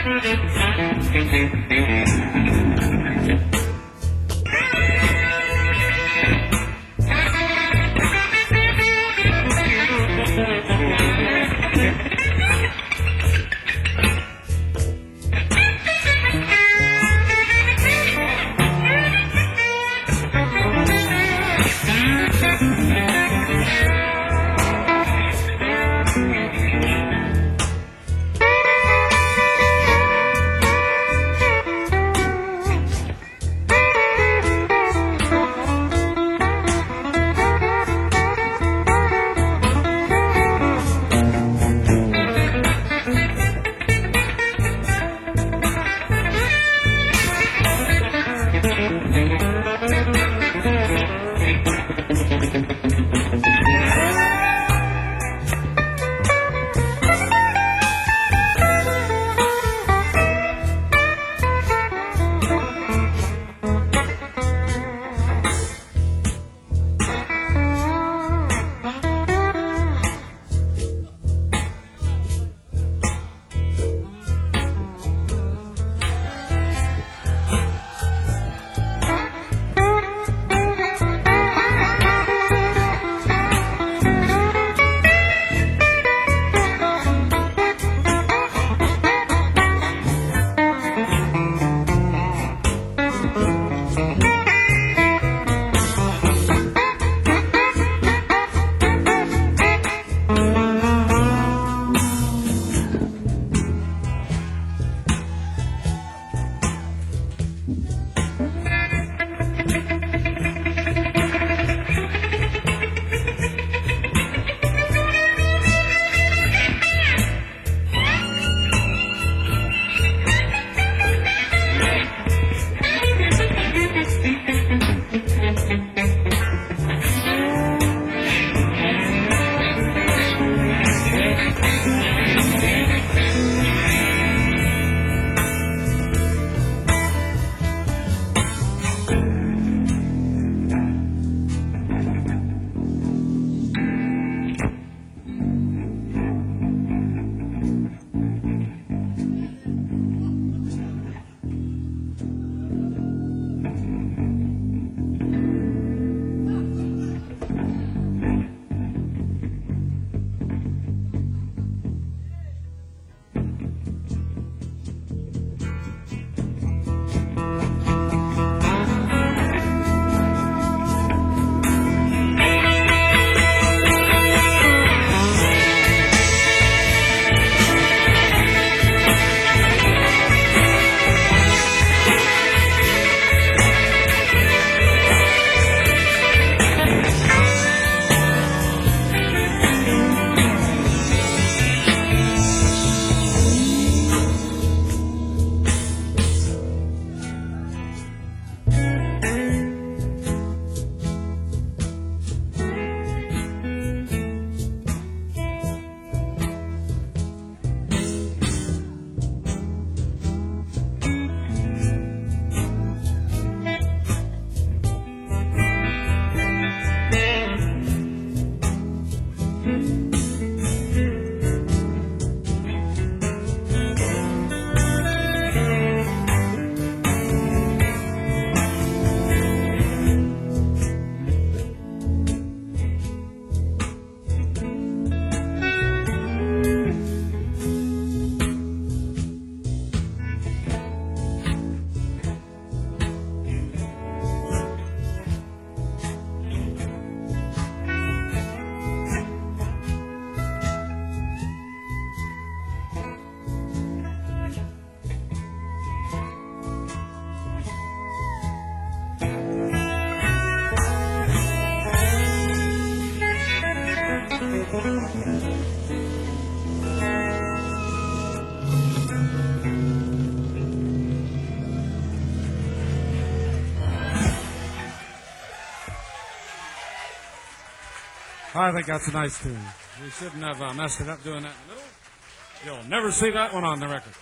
I think that's a nice tune. We shouldn't have messed it up doing that in the middle. You'll never see that one on the record.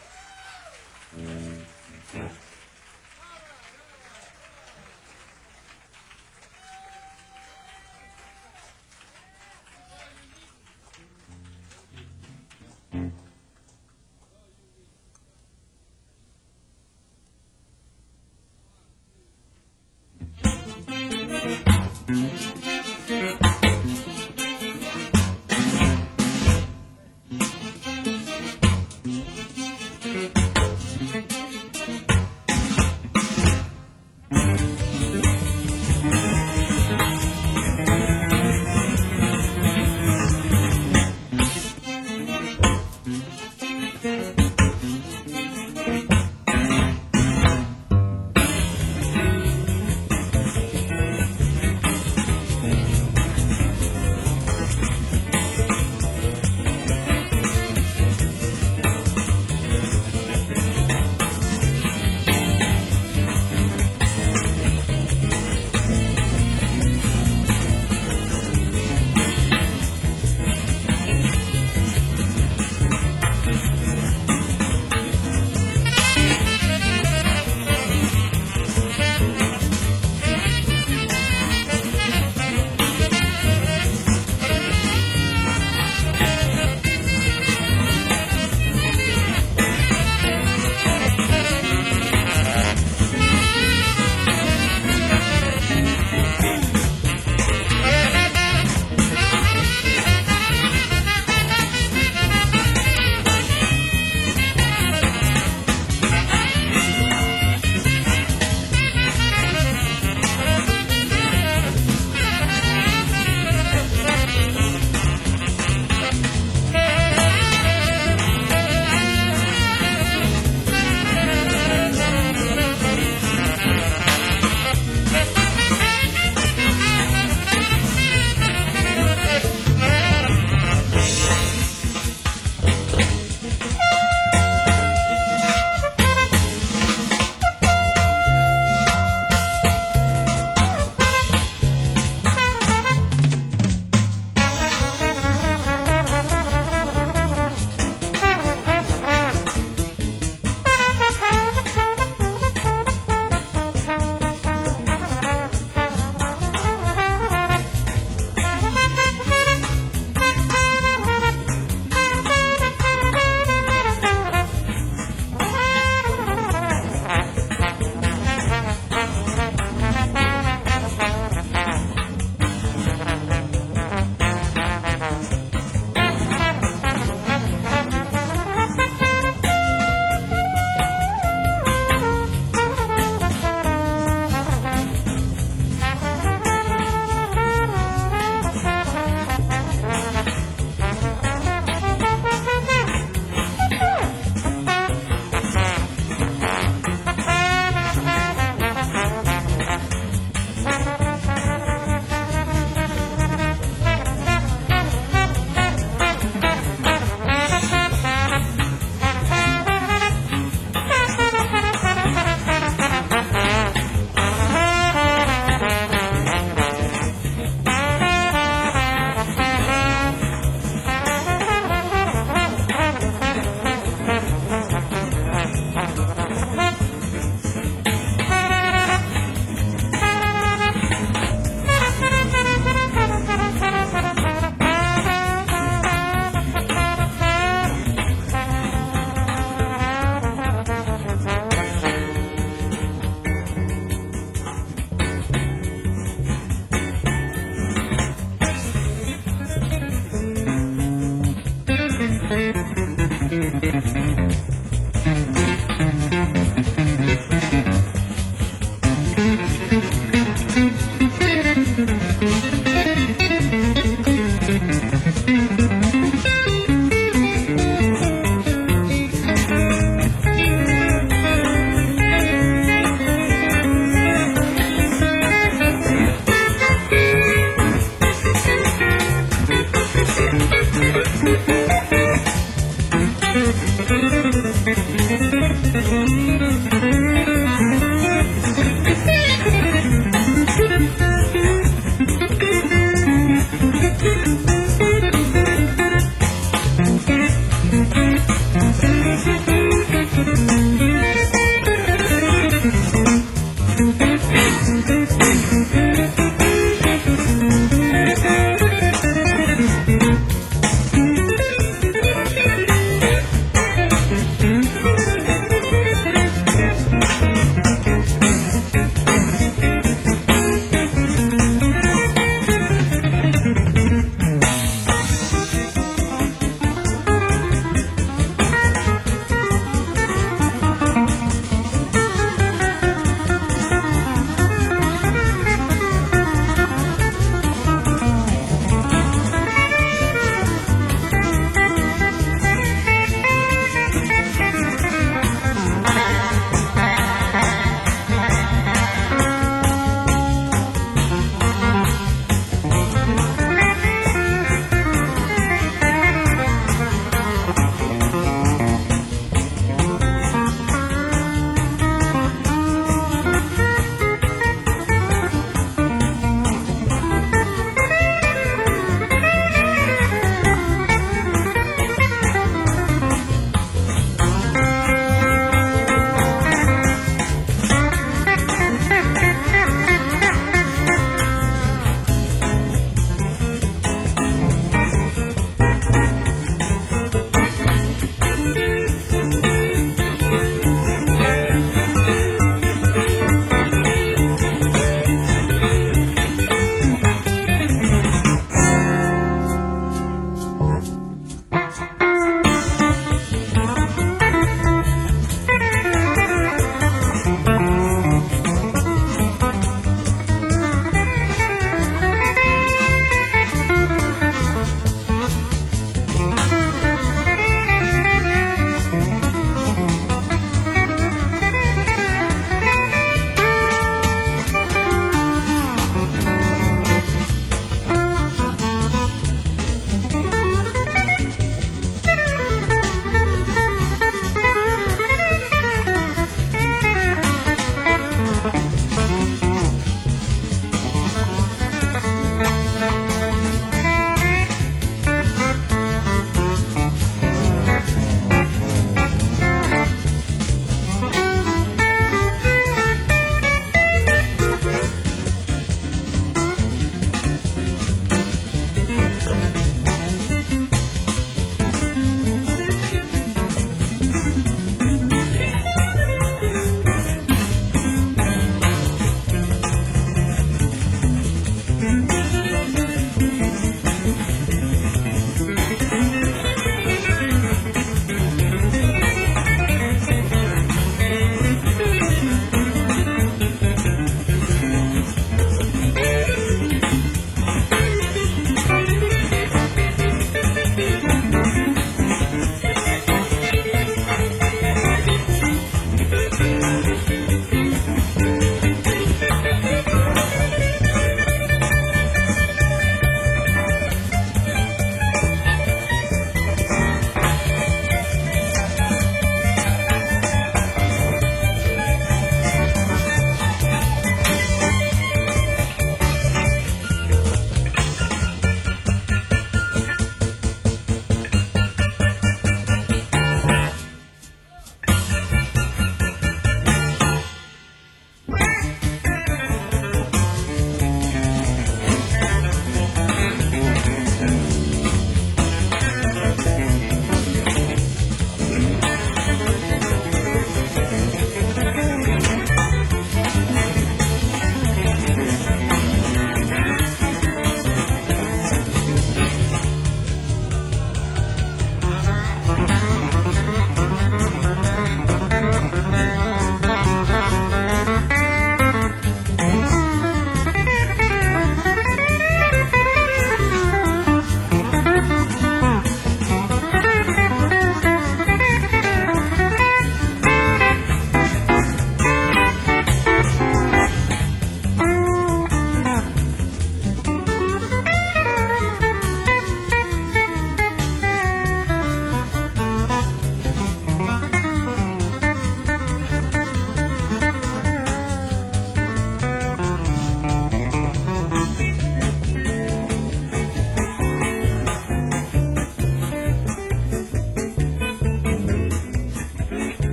Thank you.